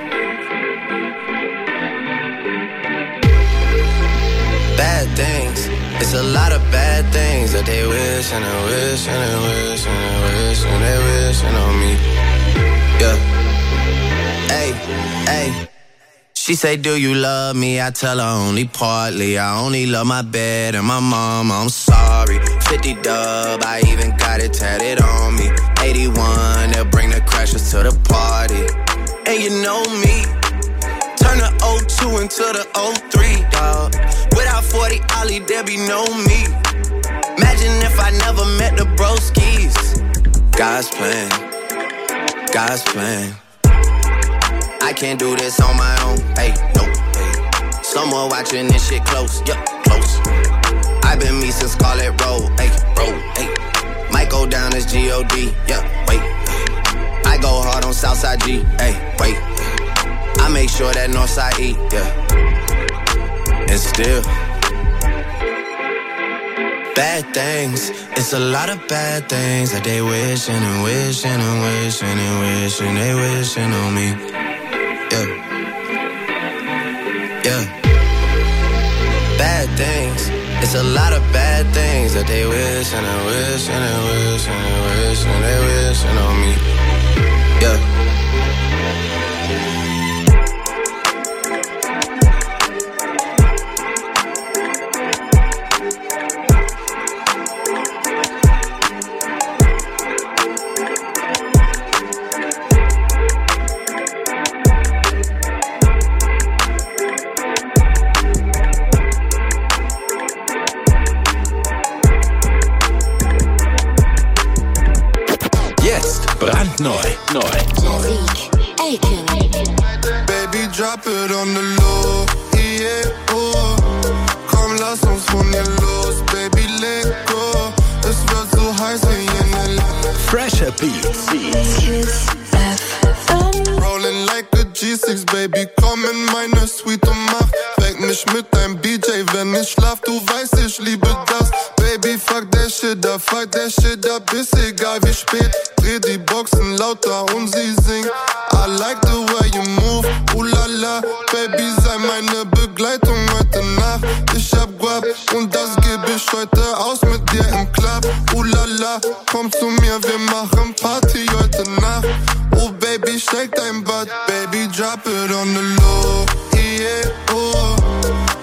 Speaker 14: Bad things. It's a lot of bad things that they wish and they wish and they wish and they wish and they wishing on me. Yeah. Hey, hey. She say, do you love me? I tell her only partly. I only love my bed and my mama, I'm sorry. fifty dub, I even got it tatted on me. eighty-one, they'll bring the crashers to the party. And you know me, turn the oh two into the oh three, dawg. Without forty Ollie, there be no me. Imagine if I never met the broskies. God's plan, God's plan. I can't do this on my own, hey, no, hey. Someone watching this shit close, yup, close. I've been me since Scarlet Road, hey, road, hey. Might go down as G O D, yeah, wait. I go hard on Southside G, hey, wait. I make sure that Northside eat, yeah. And still, bad things. It's a lot of bad things that they wishing and wishing and wishing and wishing they wishing on me. Yeah. Yeah. Bad things. It's a lot of bad things that they wish and they wish and they wish and they wish and they wishing on me. Yeah.
Speaker 13: Brandneu. Neu.
Speaker 18: Baby, drop it on the low. Yeah, oh. Komm, lass uns von hier los. Baby, leg go. Es wird so heiß wie in L A.
Speaker 13: Fresher Beats.
Speaker 18: Rolling like a G six, Baby. Komm in meine Suite und mach weg mich mit deinem B J. Wenn ich schlaf, du weißt, ich liebe das. Baby, fuck der Shit up, fuck der Shit up, ist egal wie spät. Dreh die Boxen lauter und sie singt. I like the way you move, ooh la la. Baby, sei meine Begleitung heute Nacht. Ich hab Guap und das geb ich heute aus mit dir im Club. Ooh la la, komm zu mir, wir machen Party heute Nacht. Oh Baby, shake dein Butt, Baby, drop it on the low. Yeah, oh.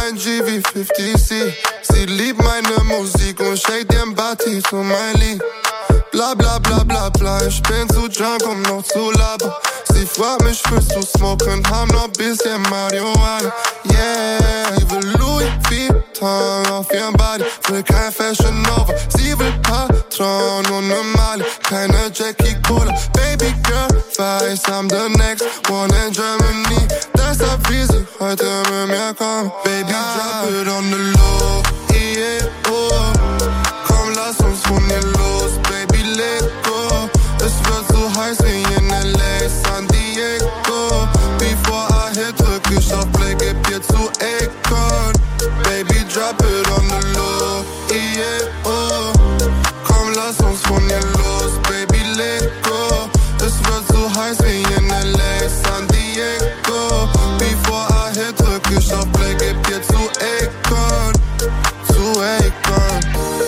Speaker 18: ein G wie fifty Cent. Sie liebt meine Musik und shake den Body zu mein Lied. Bla bla bla bla bla, ich bin zu drunk, um noch zu labern. Sie fragt mich, willst du smoken, haben noch bisschen Marihuana. Yeah, sie will Louis Vuitton auf ihrem Body, will kein Fashion Nova. Sie will Patron und ne Mali, keine Jackie Cola. Baby girl, weiß, I'm the next one in Germany. Deshalb will sie heute mit mir kommen. Baby, drop it on the low, yeah, oh. Komm, lass uns von hier los, baby, let go. Es wird so heiß wie in L A, San Diego. Before I hit, drück ich auf Play, gib dir zu Akon. Baby, drop it on the low, yeah, oh. Komm, lass uns von hier los, baby, let go. Es wird so heiß wie in L A, San Diego. Before I hit, drück ich auf Play, gib dir zu Akon. Zu Akon.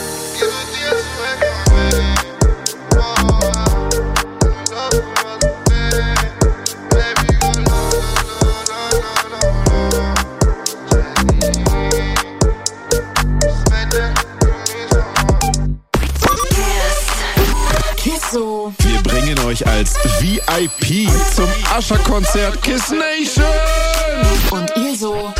Speaker 1: So.
Speaker 19: Wir bringen euch als V I P zum Usher-Konzert Kiss Nation.
Speaker 1: Und ihr so.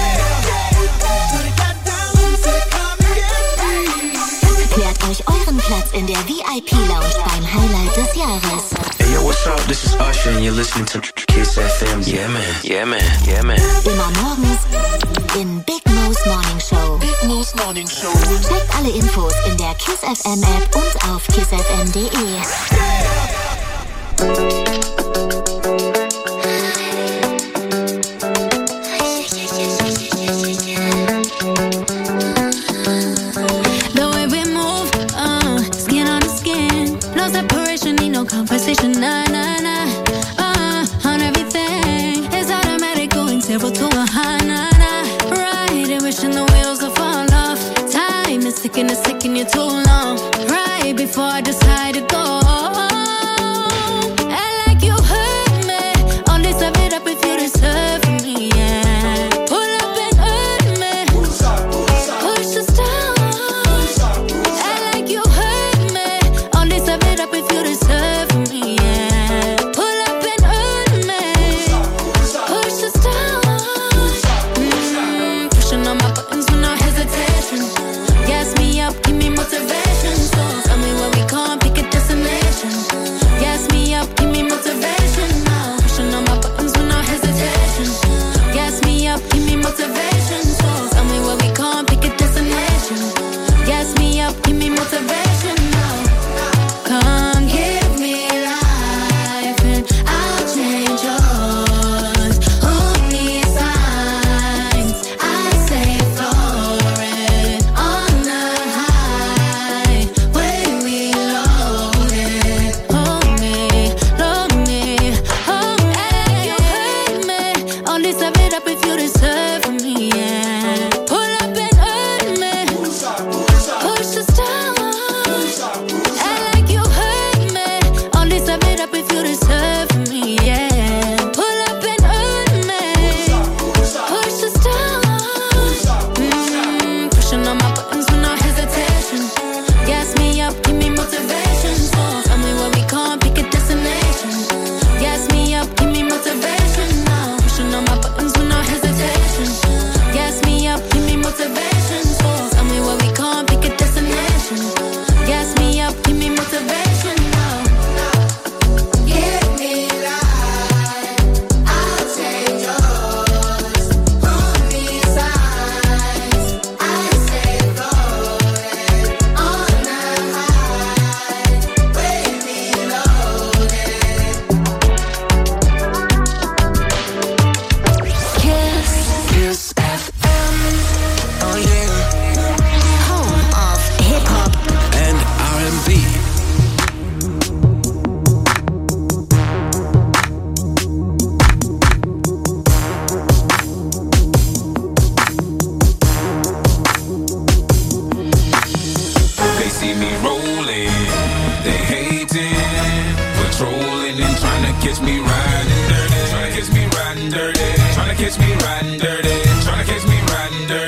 Speaker 1: Klärt euch euren Platz in der V I P-Lounge beim Highlight des Jahres.
Speaker 16: Hey yo, what's up? This is Usher and you're listening to Kiss F M. Yeah man, yeah man, yeah man.
Speaker 1: Immer morgens in Big Mo's Morning Show.
Speaker 16: Big Mo's Morning Show.
Speaker 1: Checkt alle Infos in der Kiss F M App und auf kiss f m punkt d e.
Speaker 20: Conversation, nah, nah, nah, uh, on everything. It's automatic, going zero to a high, nah, nah. Right, and wishing the wheels will fall off. Time is ticking, it's taking you too long. Right before I decide to go. And like you hurt me, only serve it up if you deserve me, yeah. Pull up and hurt me, push the stone. And like you hurt me, only serve it up if you deserve.
Speaker 6: catch me riding dirty, tryna catch me riding dirty, tryna catch me riding dirty.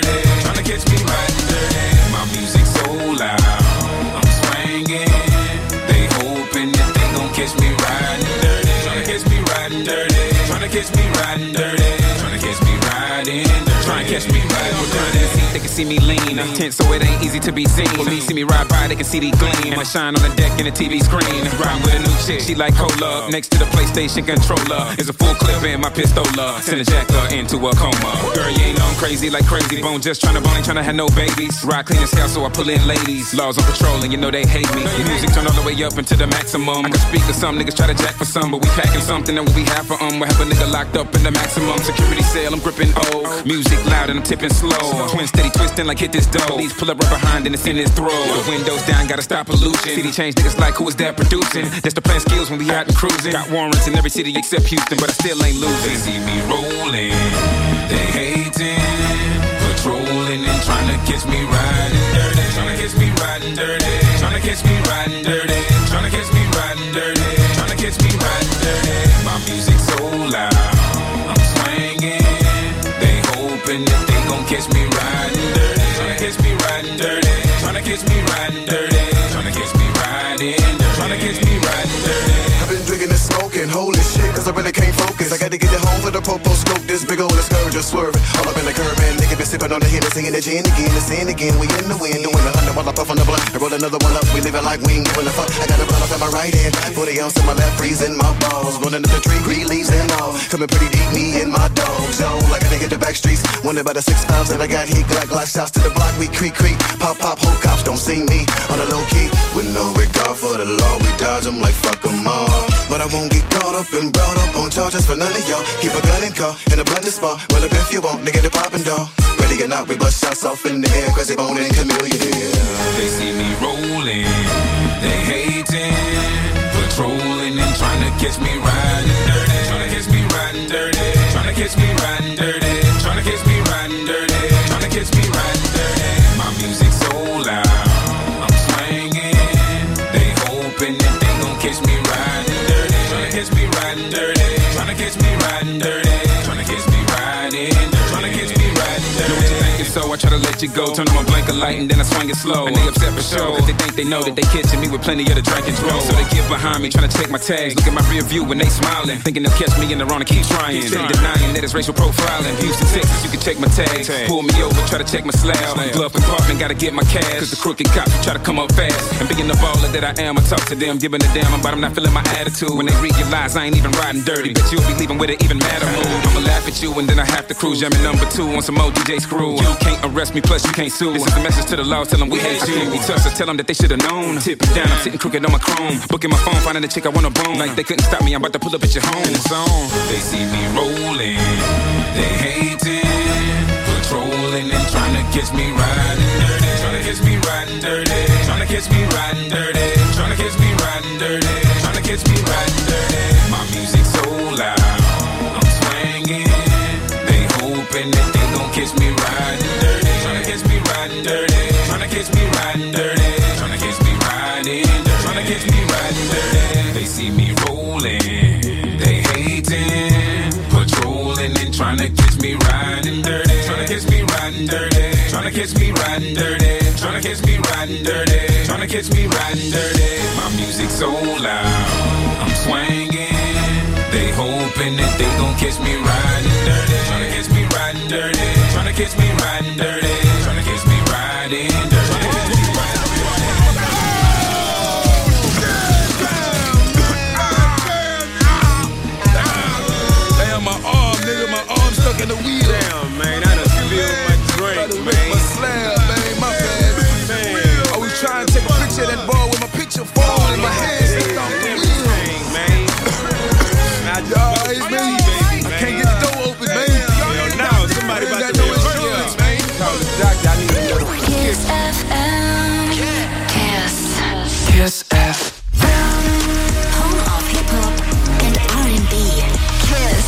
Speaker 17: see me lean. Tense so it ain't easy to be seen. Police see me ride by, they can see the gleam. And I shine on the deck in the T V screen. Riding with a new chick, she like cola. Next to the PlayStation controller is a full clip in my pistola. Send a jacker into a coma. Girl, you ain't know I'm crazy like Crazy Bone. Just tryna bone, ain't tryna have no babies. Ride clean as hell, so I pull in ladies. Laws on patrol, and you know they hate me. Your music turn all the way up into the maximum. I can speak to some niggas try to jack for some, but we packing something that we have for um. We have a nigga locked up in the maximum security cell. I'm gripping O. Music loud and I'm tipping slow. Twin steady twisting like hit this dough. These pull up right behind and it's in his throat. The windows down, gotta stop pollution. City change niggas like who is that producing? That's the plan skills when we out and cruising. Got warrants in every city except Houston, but I still ain't losing. They see me rolling, they hating, patrolling and trying to catch me riding dirty. Trying to catch me riding dirty. Trying to catch me riding dirty. Trying to catch me riding dirty. Trying to catch me riding dirty. My music so loud, I'm swinging. They hoping that they gon' catch me riding dirty. Trying to catch me riding dirty. Trying to catch me riding dirty. Trying to catch me riding dirty. Trying to catch me riding dirty.
Speaker 21: I've been drinking and smoking, holy shit, cause I really can't focus. I gotta get it home for the popo scope, this big old scourge just swerving. All up in the curb, man, nigga been sipping on the Hennessy and the gin again, the sin again. We in the wind, doing a hundred while I puff on the blunt. I roll another one up, we living like we ain't giving a fuck. I got a blunt up in my right hand, forty ounce in my left, freezing my balls. Running up the tree, green leaves and all. Coming pretty deep, me and my dog zone. Like I didn't hit the back streets, wondering about the six pounds that I got heat. Glock, glock, shots to the block, we creak, creak. Pop, pop, whole cops don't see me on the low key. With no regard for the law, we dodge them like fuck them all. But I won't get caught up and brought up on charges for none of y'all. Keep a gun in car, in a blended spot. Well, if you want, nigga, the poppin' dog. Ready or not, we bust shots off in the air. Crazy Bone and Chameleon.
Speaker 17: They see me rolling, they hating, patrolling and trying to catch me riding dirty. Trying to catch me riding dirty. Trying to catch me riding dirty. Trying to catch me riding dirty. Trying to catch me riding dirty. My music so loud, I'm swinging. They hoping that they gon' catch me riding dirty. Trying to catch me riding dirty. Trying to catch me riding dirty. Trying to catch me riding dirty. Trying to catch me riding dirty. Know what you thinking, so I try to let you go. Turn on my blanket light and then I swing it slow. And they upset for sure, cause they think they know that they catching me with plenty of the drink and throw. So they get behind me, trying to check my tags. Look at my rear view when they smiling, thinking they'll catch me in the wrong and keep trying. Steady denying that it's racial profiling. Houston, Texas, you can check my tags. Pull me over, try to check my slab. Glove compartment, gotta get my cash. Cause the crooked cops try to come up fast. And being the baller that I am, I talk to them, giving a damn about them not feeling my attitude. When they realize I ain't even riding dirty, but you'll be leaving with it even madder mood. I'ma laugh at you and then I have to cruise. Jamming number two on some old D J screw. You can't arrest me, plus you can't sue. This is a message to the law, tell them we hate you. We touch us, tell them that they should've known. Tip it down, I'm sitting crooked on my chrome. Booking my phone, finding a chick I wanna bone. Like they couldn't stop me, I'm about to pull up at your home. It's on. They see me rolling, they hating, patrolling and trying to catch me riding dirty. Trying to catch me riding dirty. Trying to catch me riding dirty. Trying to catch me riding dirty. Trying to catch me riding dirty. My music so loud, I'm swinging. They hoping that they gon' catch me riding dirty. Trying to catch me riding dirty. Trying to catch me riding dirty. Trying to catch me riding dirty. Trying to catch me riding dirty. They see me rolling, they hating, patrolling and trying to catch me riding dirty. Trying to catch me riding dirty. Trying to catch me riding dirty. Trying to catch me riding dirty. Trying to catch me riding dirty. My music so loud, I'm swinging. They hoping that they gon' catch me riding dirty. Trying to catch me riding dirty. Trying to catch me riding dirty. Trying to catch me riding dirty.
Speaker 6: Damn, my arm, nigga, my arm stuck in the wheel. Damn, man, I done spilled my drink, man. My slab, man, my bad, man. I was trying to take a picture of that ball with my picture falling in my hand, slipped off the wheel. Man, y'all, it's me. I can't get the door open, man. Yo, now somebody about to be insurance, man. Call the doctor, I need to know.
Speaker 1: Kiss F M. Kiss.
Speaker 3: Kiss F M.
Speaker 1: Home of hip hop and R and B. Kiss.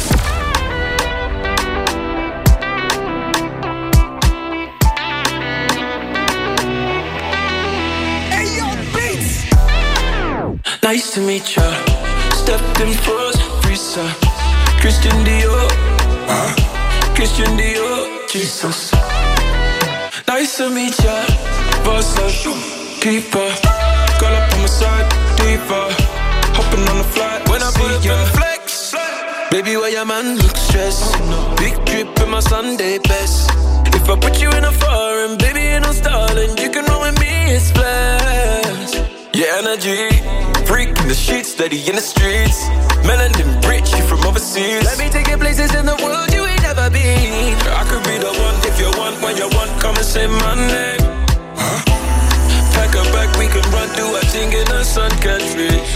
Speaker 11: Hey, yo, beats. Nice to meet ya. Stepped in first, Risa. Christian Dior. Huh? Christian Dior. Jesus. Nice to meet ya. Boss up, keeper. Girl up on my side, deeper. Hopping on the flight when I put up in the flex. Baby, why your man look stressed? Big drip in my Sunday best. If I put you in a foreign
Speaker 7: energy. Freak in the sheets, steady in the streets. Melanin rich, you from overseas.
Speaker 11: Let me take you places in the world you ain't never been.
Speaker 7: I could be the one if you want, when you want, come and say my name. Huh? Pack a bag, we can run, do a thing in the sun, can't reach.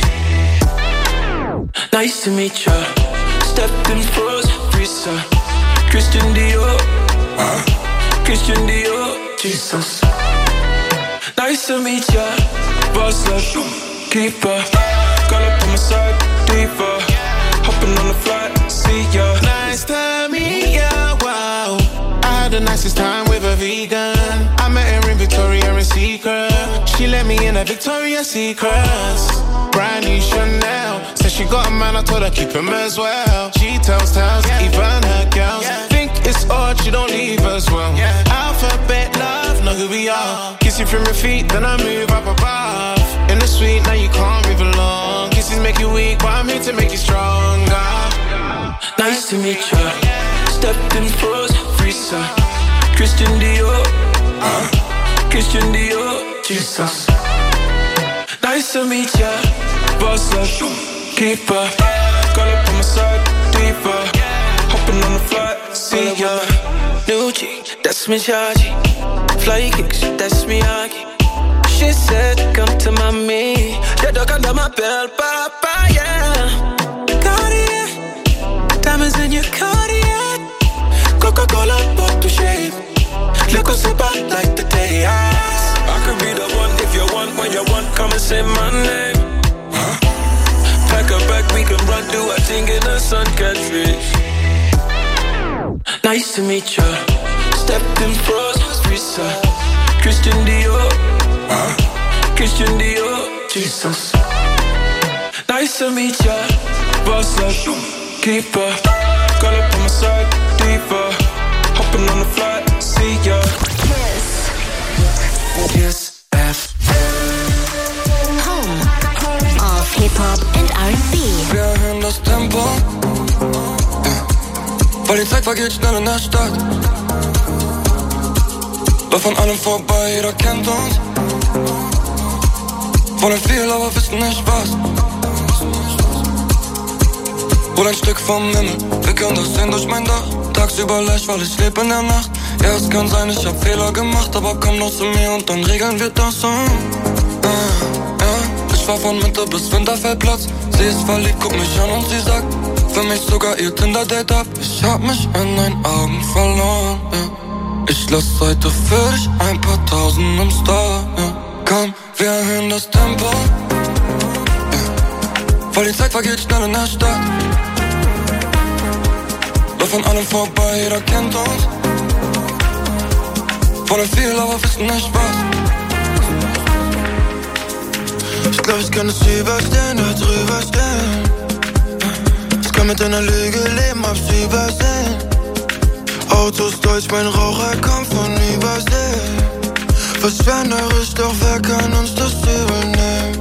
Speaker 11: Nice to meet ya. Stepped in froze, Risa. Christian Dior.
Speaker 7: Huh?
Speaker 11: Christian Dior. Jesus. Nice to meet ya. Boss up, keeper. Girl up on my side, deeper. Hopping on the flight, see ya.
Speaker 14: Nice to meet ya, wow. I had the nicest time with a vegan. I met her in Victoria's Secret. She let me in a Victoria's Secret. Brand new Chanel. Said she got a man, I told her keep him as well. She tells tales, yeah. Even her girls yeah. Think it's odd, she don't leave as well yeah. Alphabet love, know who we are. Kiss you from your feet, then I move up above. In the suite, now you can't move along. Kisses make you weak, but I'm here to make you stronger.
Speaker 11: Nice to meet ya. Stepped in froze, Risa. Christian Dior. uh, Christian Dior. Jesus. Nice to meet ya. Boss up, keeper. Girl up on my side, deeper. Hopping on the flight, see ya. New G, that's me chargy. Fly kicks, that's me Aki. She said, come to mommy. The dog under my belt, papa, yeah. Cartier, diamonds in your Cartier. Coca-Cola, bottle shape. Look so bad like the day I
Speaker 7: could be the one if you want, when you want, come and say my name. Huh? Pack a bag, we can run, do a thing in the sun, can't reach.
Speaker 11: Nice to meet ya. Stepped in froze, Risa. Christian Dior.
Speaker 7: Huh?
Speaker 11: Christian Dior. Jesus. Nice to meet ya. Boss up, keeper. Girl up on my side, deeper. Hopping on the flight, see ya.
Speaker 3: Kiss F M.
Speaker 1: Home of Hip-Hop and R and B.
Speaker 3: Wir erhöhen das Tempo, ja. Weil die Zeit vergeht schnell in der Stadt. Läuft an allem vorbei, jeder kennt uns. Wollen viel, aber wissen nicht was. Hol ein Stück vom Himmel, wir können das sehen durch mein Dach. Tagsüber leicht, weil ich lebe in der Nacht. Ja, es kann sein, ich hab Fehler gemacht, aber komm noch zu mir und dann regeln wir das so. Ja, ja, ich fahr von Winter bis Winterfeldplatz. Sie ist verliebt, guck mich an und sie sagt, für mich sogar ihr Tinder-Date ab. Ich hab mich in deinen Augen verloren, ja. Ich lass heute für dich ein paar Tausend im Store, ja. Komm, wir erhöhen das Tempo, ja. Weil die Zeit vergeht schnell in der Stadt. Läuft an allem vorbei, jeder kennt uns. Wollen viel, aber wissen nicht was.
Speaker 14: Ich glaub, ich kann es überstehen, da drüber stehen. Ich kann mit einer Lüge leben, hab's übersehen. Autos deutsch, mein Raucher kommt von Übersee. Verschwenderisch, doch wer kann uns das übernehmen?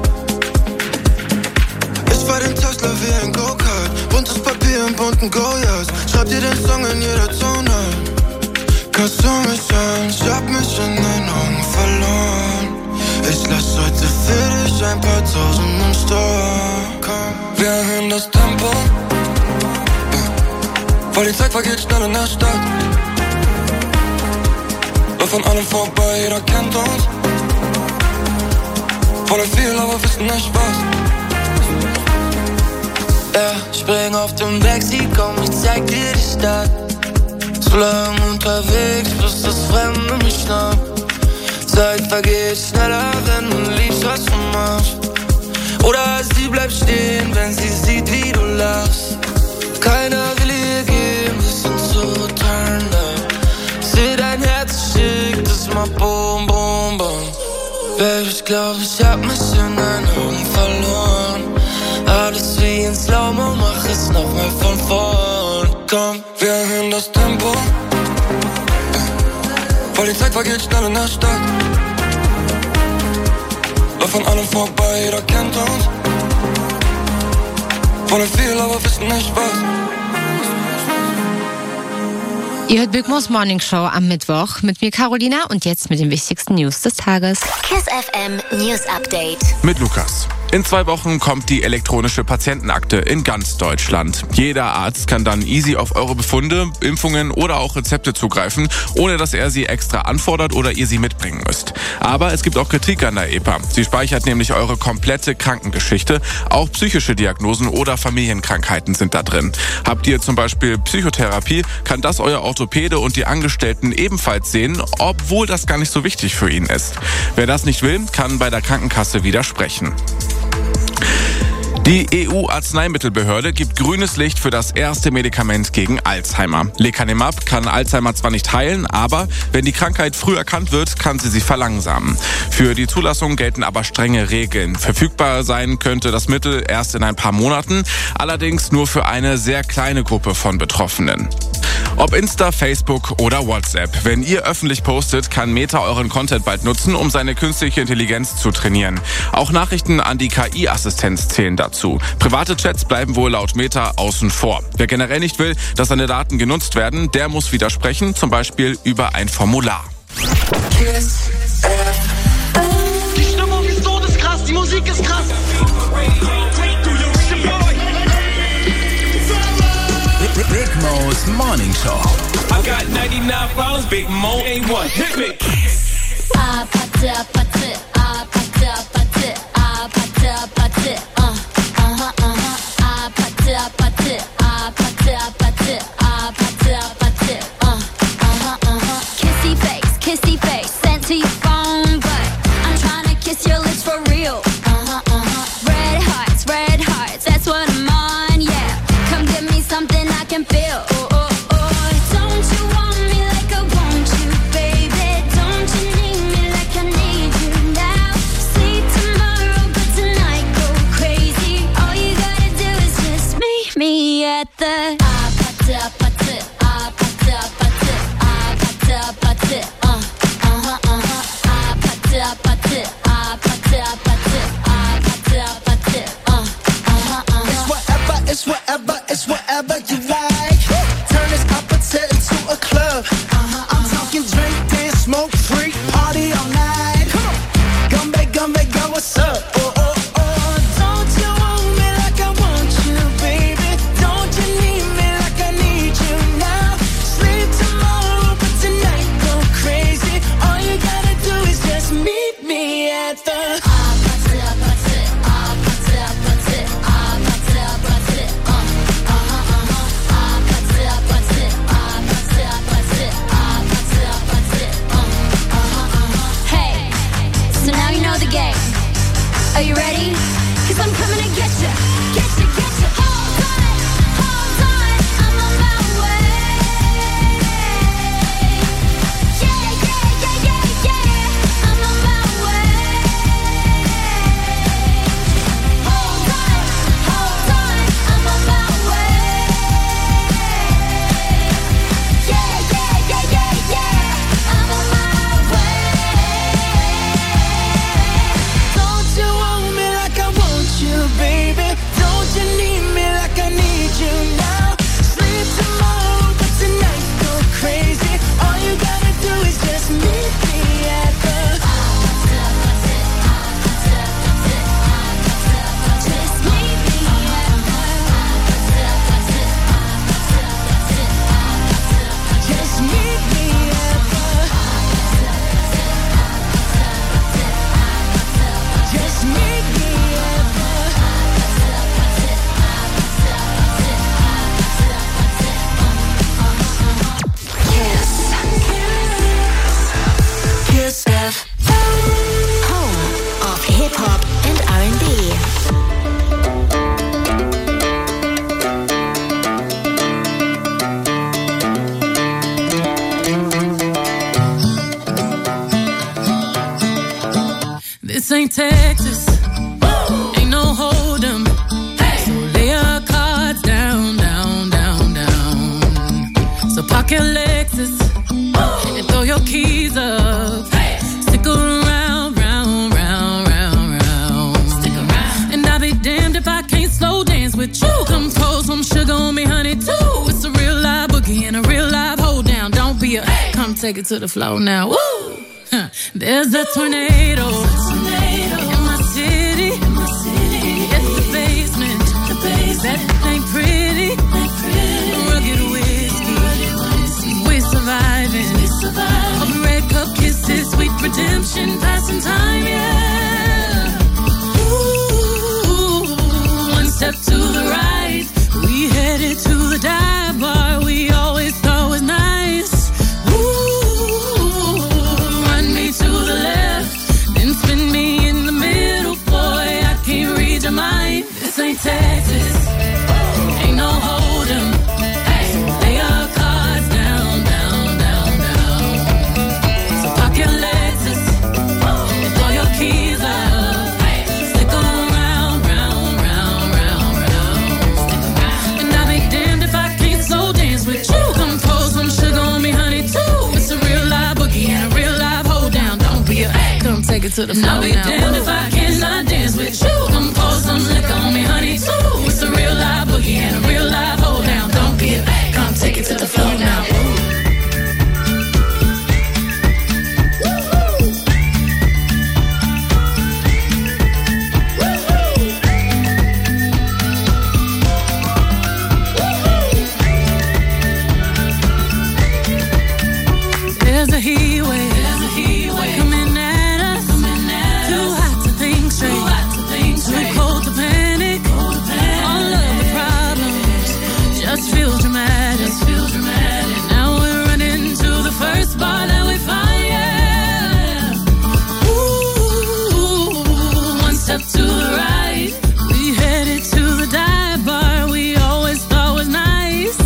Speaker 14: Ich fahr den Tesla wie ein Go-Kart. Buntes Papier im bunten Goyas. Schreib dir den Song in jeder Zone. Kannst du mich an? Ich hab mich in deinen Augen verloren. Ich lass heute für dich ein paar Tausend im Store. Komm.
Speaker 3: Wir erhöhen das Tempo, ja. Weil die Zeit vergeht schnell in der Stadt. Läuft an allem vorbei, jeder kennt uns. Wollen viel, aber wissen nicht was.
Speaker 11: Ja, spring auf dem Backseat, komm, ich zeig dir die Stadt. Zu lang unterwegs, bis das Fremde mich schnappt. Zeit vergeht schneller, wenn du liebst, was du machst. Oder sie bleibt stehen, wenn sie sieht, wie du lachst. Keiner will ihr gehen, wir sind so turned up. Seh dein Herz schickt, es macht boom, boom, boom. Baby, ich glaub, ich hab mich in deinen Augen verloren. Alles wie in Slow-Mo, mach es nochmal von vorn. Komm,
Speaker 3: wir erhöhen das Tempo, ja. Weil die Zeit vergeht schnell in der Stadt. Läuft an allem vorbei, jeder kennt uns. Wollen viel, aber wissen nicht was.
Speaker 10: Ihr hört Big Mo's Morning Show am Mittwoch mit mir Carolina und jetzt mit den wichtigsten News des Tages.
Speaker 1: Kiss F M News Update.
Speaker 4: Mit Lukas. In zwei Wochen kommt die elektronische Patientenakte in ganz Deutschland. Jeder Arzt kann dann easy auf eure Befunde, Impfungen oder auch Rezepte zugreifen, ohne dass er sie extra anfordert oder ihr sie mitbringen müsst. Aber es gibt auch Kritik an der E P A. Sie speichert nämlich eure komplette Krankengeschichte. Auch psychische Diagnosen oder Familienkrankheiten sind da drin. Habt ihr zum Beispiel Psychotherapie, kann das euer Orthopäde und die Angestellten ebenfalls sehen, obwohl das gar nicht so wichtig für ihn ist. Wer das nicht will, kann bei der Krankenkasse widersprechen. Die E U-Arzneimittelbehörde gibt grünes Licht für das erste Medikament gegen Alzheimer. Lecanemab kann Alzheimer zwar nicht heilen, aber wenn die Krankheit früh erkannt wird, kann sie sie verlangsamen. Für die Zulassung gelten aber strenge Regeln. Verfügbar sein könnte das Mittel erst in ein paar Monaten, allerdings nur für eine sehr kleine Gruppe von Betroffenen. Ob Insta, Facebook oder WhatsApp. Wenn ihr öffentlich postet, kann Meta euren Content bald nutzen, um seine künstliche Intelligenz zu trainieren. Auch Nachrichten an die K I-Assistenz zählen dazu. Private Chats bleiben wohl laut Meta außen vor. Wer generell nicht will, dass seine Daten genutzt werden, der muss widersprechen, zum Beispiel über ein Formular.
Speaker 11: Kiss F M. Die Stimmung ist so das krass, die Musik ist krass.
Speaker 13: Big Mo's Morning Show.
Speaker 17: I got ninety-nine problems, Big Mo ain't one. Hit me.
Speaker 1: Ah, pate, pate, ah, pate, pate, ah, pate, pate, uh, uh-huh, uh-huh, ah, pate, pate, ah, pate, pate, ah, pate, pate, uh, uh-huh, uh-huh. Kissy face, kissy face, sent to your phone, but I'm trying to kiss your lips for real. Uh-huh, uh-huh. Red hearts, red hearts, that's what I'm on, yeah. Come give me something I can feel. Oh, oh, oh. Don't you want me like I want you, baby? Don't you need me like I need you now? Sleep tomorrow, but tonight go crazy. All you gotta do is just meet me at the ah, pate, pate, ah, pate, pate, ah, pate, pate, uh, uh-huh, uh-huh, ah, pate, pate, ah, pate, pate, ah, pate, pate, uh, uh-huh, uh-huh.
Speaker 11: It's whatever, it's whatever, it's whatever you like. Turn this appetite into a club. Uh-huh, I'm talking drink, dance, smoke, freak, party all night. Come on, gumbe, gumbe, go, what's up? Oh, oh, oh. Don't you want me like I want you, baby? Don't you need me like I need you now? Sleep tomorrow, but tonight go crazy. All you gotta do is just meet me at the ah, pate, pate, ah, pate, pate, ah, pate, pate, uh, uh-huh, uh-huh, ah, pate, pate, ah, pate, pate, ah, pate, pate, uh, uh-huh, uh-huh.
Speaker 1: Hey, so now you know the game. Are you ready? Cause I'm coming to get ya, get ya, get ya. Hold on, hold on, I'm on my way. Yeah, yeah, yeah, yeah, yeah, I'm on my way. Hold on, hold on, I'm on my way. Yeah, yeah, yeah, yeah, yeah, I'm on my way.
Speaker 11: Don't you want me like I want you, baby? Don't you need me like I need you now? Sleep tomorrow, but tonight go crazy. All you gotta do is just meet me at the
Speaker 1: Just meet me at
Speaker 11: Just meet me at the Just meet me at
Speaker 1: Kiss. Kiss F M. Home of hip hop and R and B.
Speaker 2: This ain't Texas. Ain't no hold 'em. So lay your cards down, down, down, down. So park your Lexus and throw your keys up. Stick around, round, round, round, round. Stick around. And I'll be damned if I can't slow dance with you. Come pour some sugar on me, honey, too. It's a real live boogie and a real live hold down. take it to the floor now. Woo! Huh. There's a tornado. tornado in my city. In my city. It's the basement. The basement. That ain't pretty. Ain't pretty. Rugged whiskey. Rugged whiskey. We're surviving. We surviving. Of red cup kisses, sweet redemption, passing time, yeah. Ooh, one step to the right. We headed to the dive bar we always thought was nice. Ooh, run me to the left, then spin me in the middle. Boy, I can't read your mind. This ain't Texas, ain't no hold'em. Hey, lay our cards down, down, down, down. So park your Lexus and throw your keys up. Hey, stick 'em round, round, round, round, round. And I'll be damned if I can't slow dance with you. Come pour some sugar on me, honey, too. It's a real live boogie and a real live hold down. Don't be a come take it to the floor. I'll be damned if I cannot dance with you. Come pour some liquor on me, honey, too. It's a real live boogie and a real live hold down. Don't be a come take it to the floor now. There's a heat wave, there's a heat wave coming at us, coming at too us. Hot to think straight, too hot to think straight, too cold to panic, cold to panic. All of the problems just feel dramatic, just feel dramatic. Now we're running to the first bar that we find, yeah. Ooh, one step to the right, we headed to the dive bar we always thought was nice.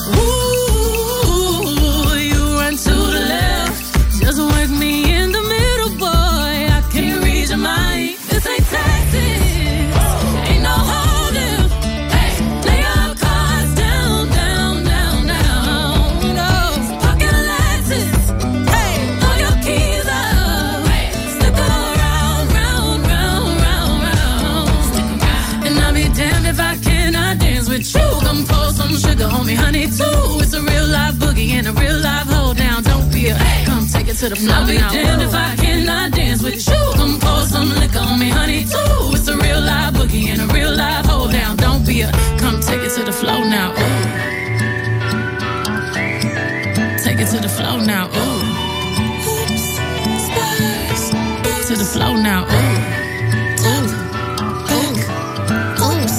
Speaker 2: Ooh, you run to the left, just work me in the middle, boy. I can't read your mind. This ain't Texas, ain't no hold'em. Hey, lay our cards down, down, down, down. No, pocket Lexus. Hey, throw your keys up. Hey, stick around, round, round, round, round. And I'll be damned if I cannot dance with you. Come pour some sugar on me, honey, too. It's a real live boogie and a real live hold down. Don't be a come take it to the floor. I'll be damned if I cannot dance with you. Come pour some liquor on me, honey, too. It's a real live boogie and a real live hold down. Don't be a come take it to the floor now. Ooh. Take it to the floor now. Ooh. Oops, Spurs. To the floor now. Ooh. Ooh. Ooh. Oops.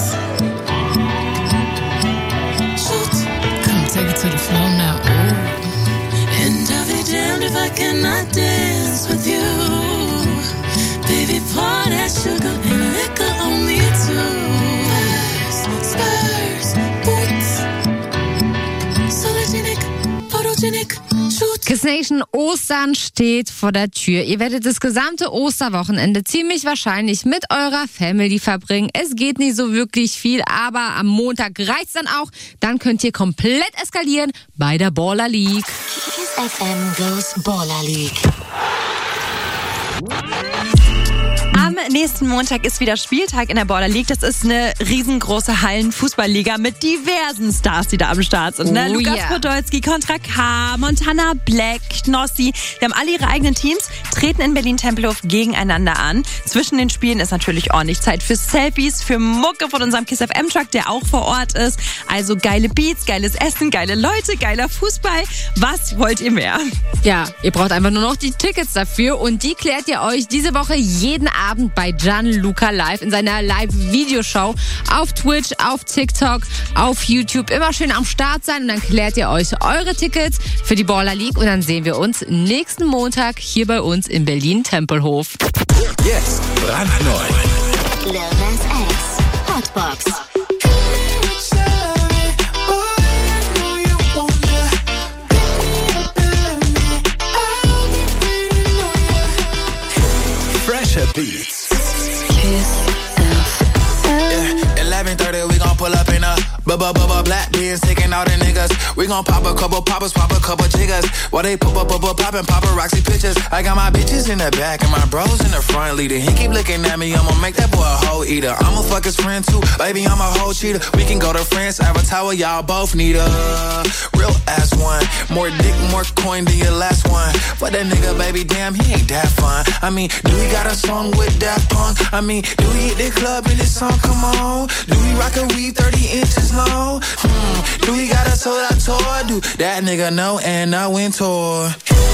Speaker 2: Shoot. Come take it to the floor now. Ooh. And I'll be damned if I cannot dance with you. Baby, pour that sugar and liquor on me too. Spurs, Spurs, boots. Sologenic, photogenic, shoot.
Speaker 10: Kiss Nation, Ostern steht vor der Tür. Ihr werdet das gesamte Osterwochenende ziemlich wahrscheinlich mit eurer Family verbringen. Es geht nicht so wirklich viel, aber am Montag reicht's dann auch. Dann könnt ihr komplett eskalieren bei der Baller League.
Speaker 1: Kiss F M goes Baller League.
Speaker 9: Am nächsten Montag ist wieder Spieltag in der Baller League. Das ist eine riesengroße Hallen-Fußballliga mit diversen Stars, die da am Start sind. Ne?
Speaker 10: Oh,
Speaker 9: Lukas
Speaker 10: yeah.
Speaker 9: Podolski, Contra K, Montana Black, Knossi. Die haben alle ihre eigenen Teams, treten in Berlin-Tempelhof gegeneinander an. Zwischen den Spielen ist natürlich ordentlich Zeit für Selfies, für Mucke von unserem Kiss F M Truck, der auch vor Ort ist. Also geile Beats, geiles Essen, geile Leute, geiler Fußball. Was wollt ihr mehr?
Speaker 10: Ja, ihr braucht einfach nur noch die Tickets dafür und die klärt ihr euch diese Woche jeden Abend bei Gianluca Live in seiner Live-Videoshow auf Twitch, auf TikTok, auf YouTube. Immer schön am Start sein und dann klärt ihr euch eure Tickets für die Baller League und dann sehen wir uns nächsten Montag hier bei uns in Berlin-Tempelhof.
Speaker 13: Jetzt brandneu.
Speaker 1: Lil Nas X, Hotbox.
Speaker 13: Fresher Beats.
Speaker 16: Yeah, eleven thirty, we gon' pull up in a
Speaker 5: Bubba, bubba, black beans, taking all the niggas. We gon' pop a couple poppers, pop a couple jiggers. While they pop up, pop up, poppin' paparazzi pictures. I got my bitches in the back and my bros in the front leader. He keep looking at me, I'ma make that boy a hoe eater. I'ma fuck his friend too, baby, I'm a whole cheater. We can go to France, Avatar, y'all both need a real ass one. More dick, more coin than your last one. But that nigga, baby, damn, he ain't that fun. I mean, do we got a song with Daft Punk? I mean, do we hit the club in this song? Come on. Do we rock a weave thirty inches long? Hmm. Do we got a sold out tour? Do that nigga know and I went tour.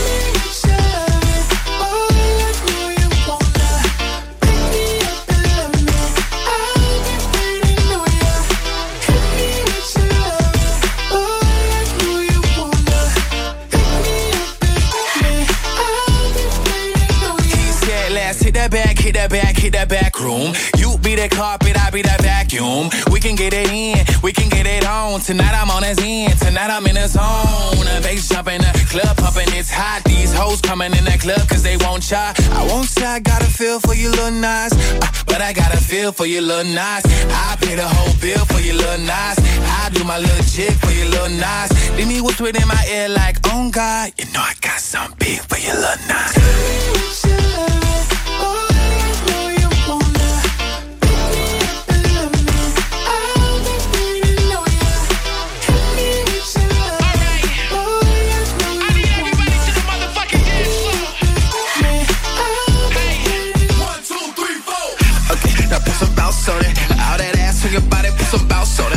Speaker 5: Hit that back, hit that back, hit that back room. You be the carpet, I be the vacuum. We can get it in, we can get it on. Tonight I'm on his end, tonight I'm in the zone. A bass jumping, the club pumping, it's hot. These hoes coming in that club cause they won't try. I won't say I got a feel for you little nice, uh, but I got a feel for you little nice. I pay the whole bill for you little nice. I do my little jig for you little nice. Leave me whisper in my ear like, oh God, you know I got something big for you little nice. Put some bounce on it. All that ass on your body, put some bounce on it.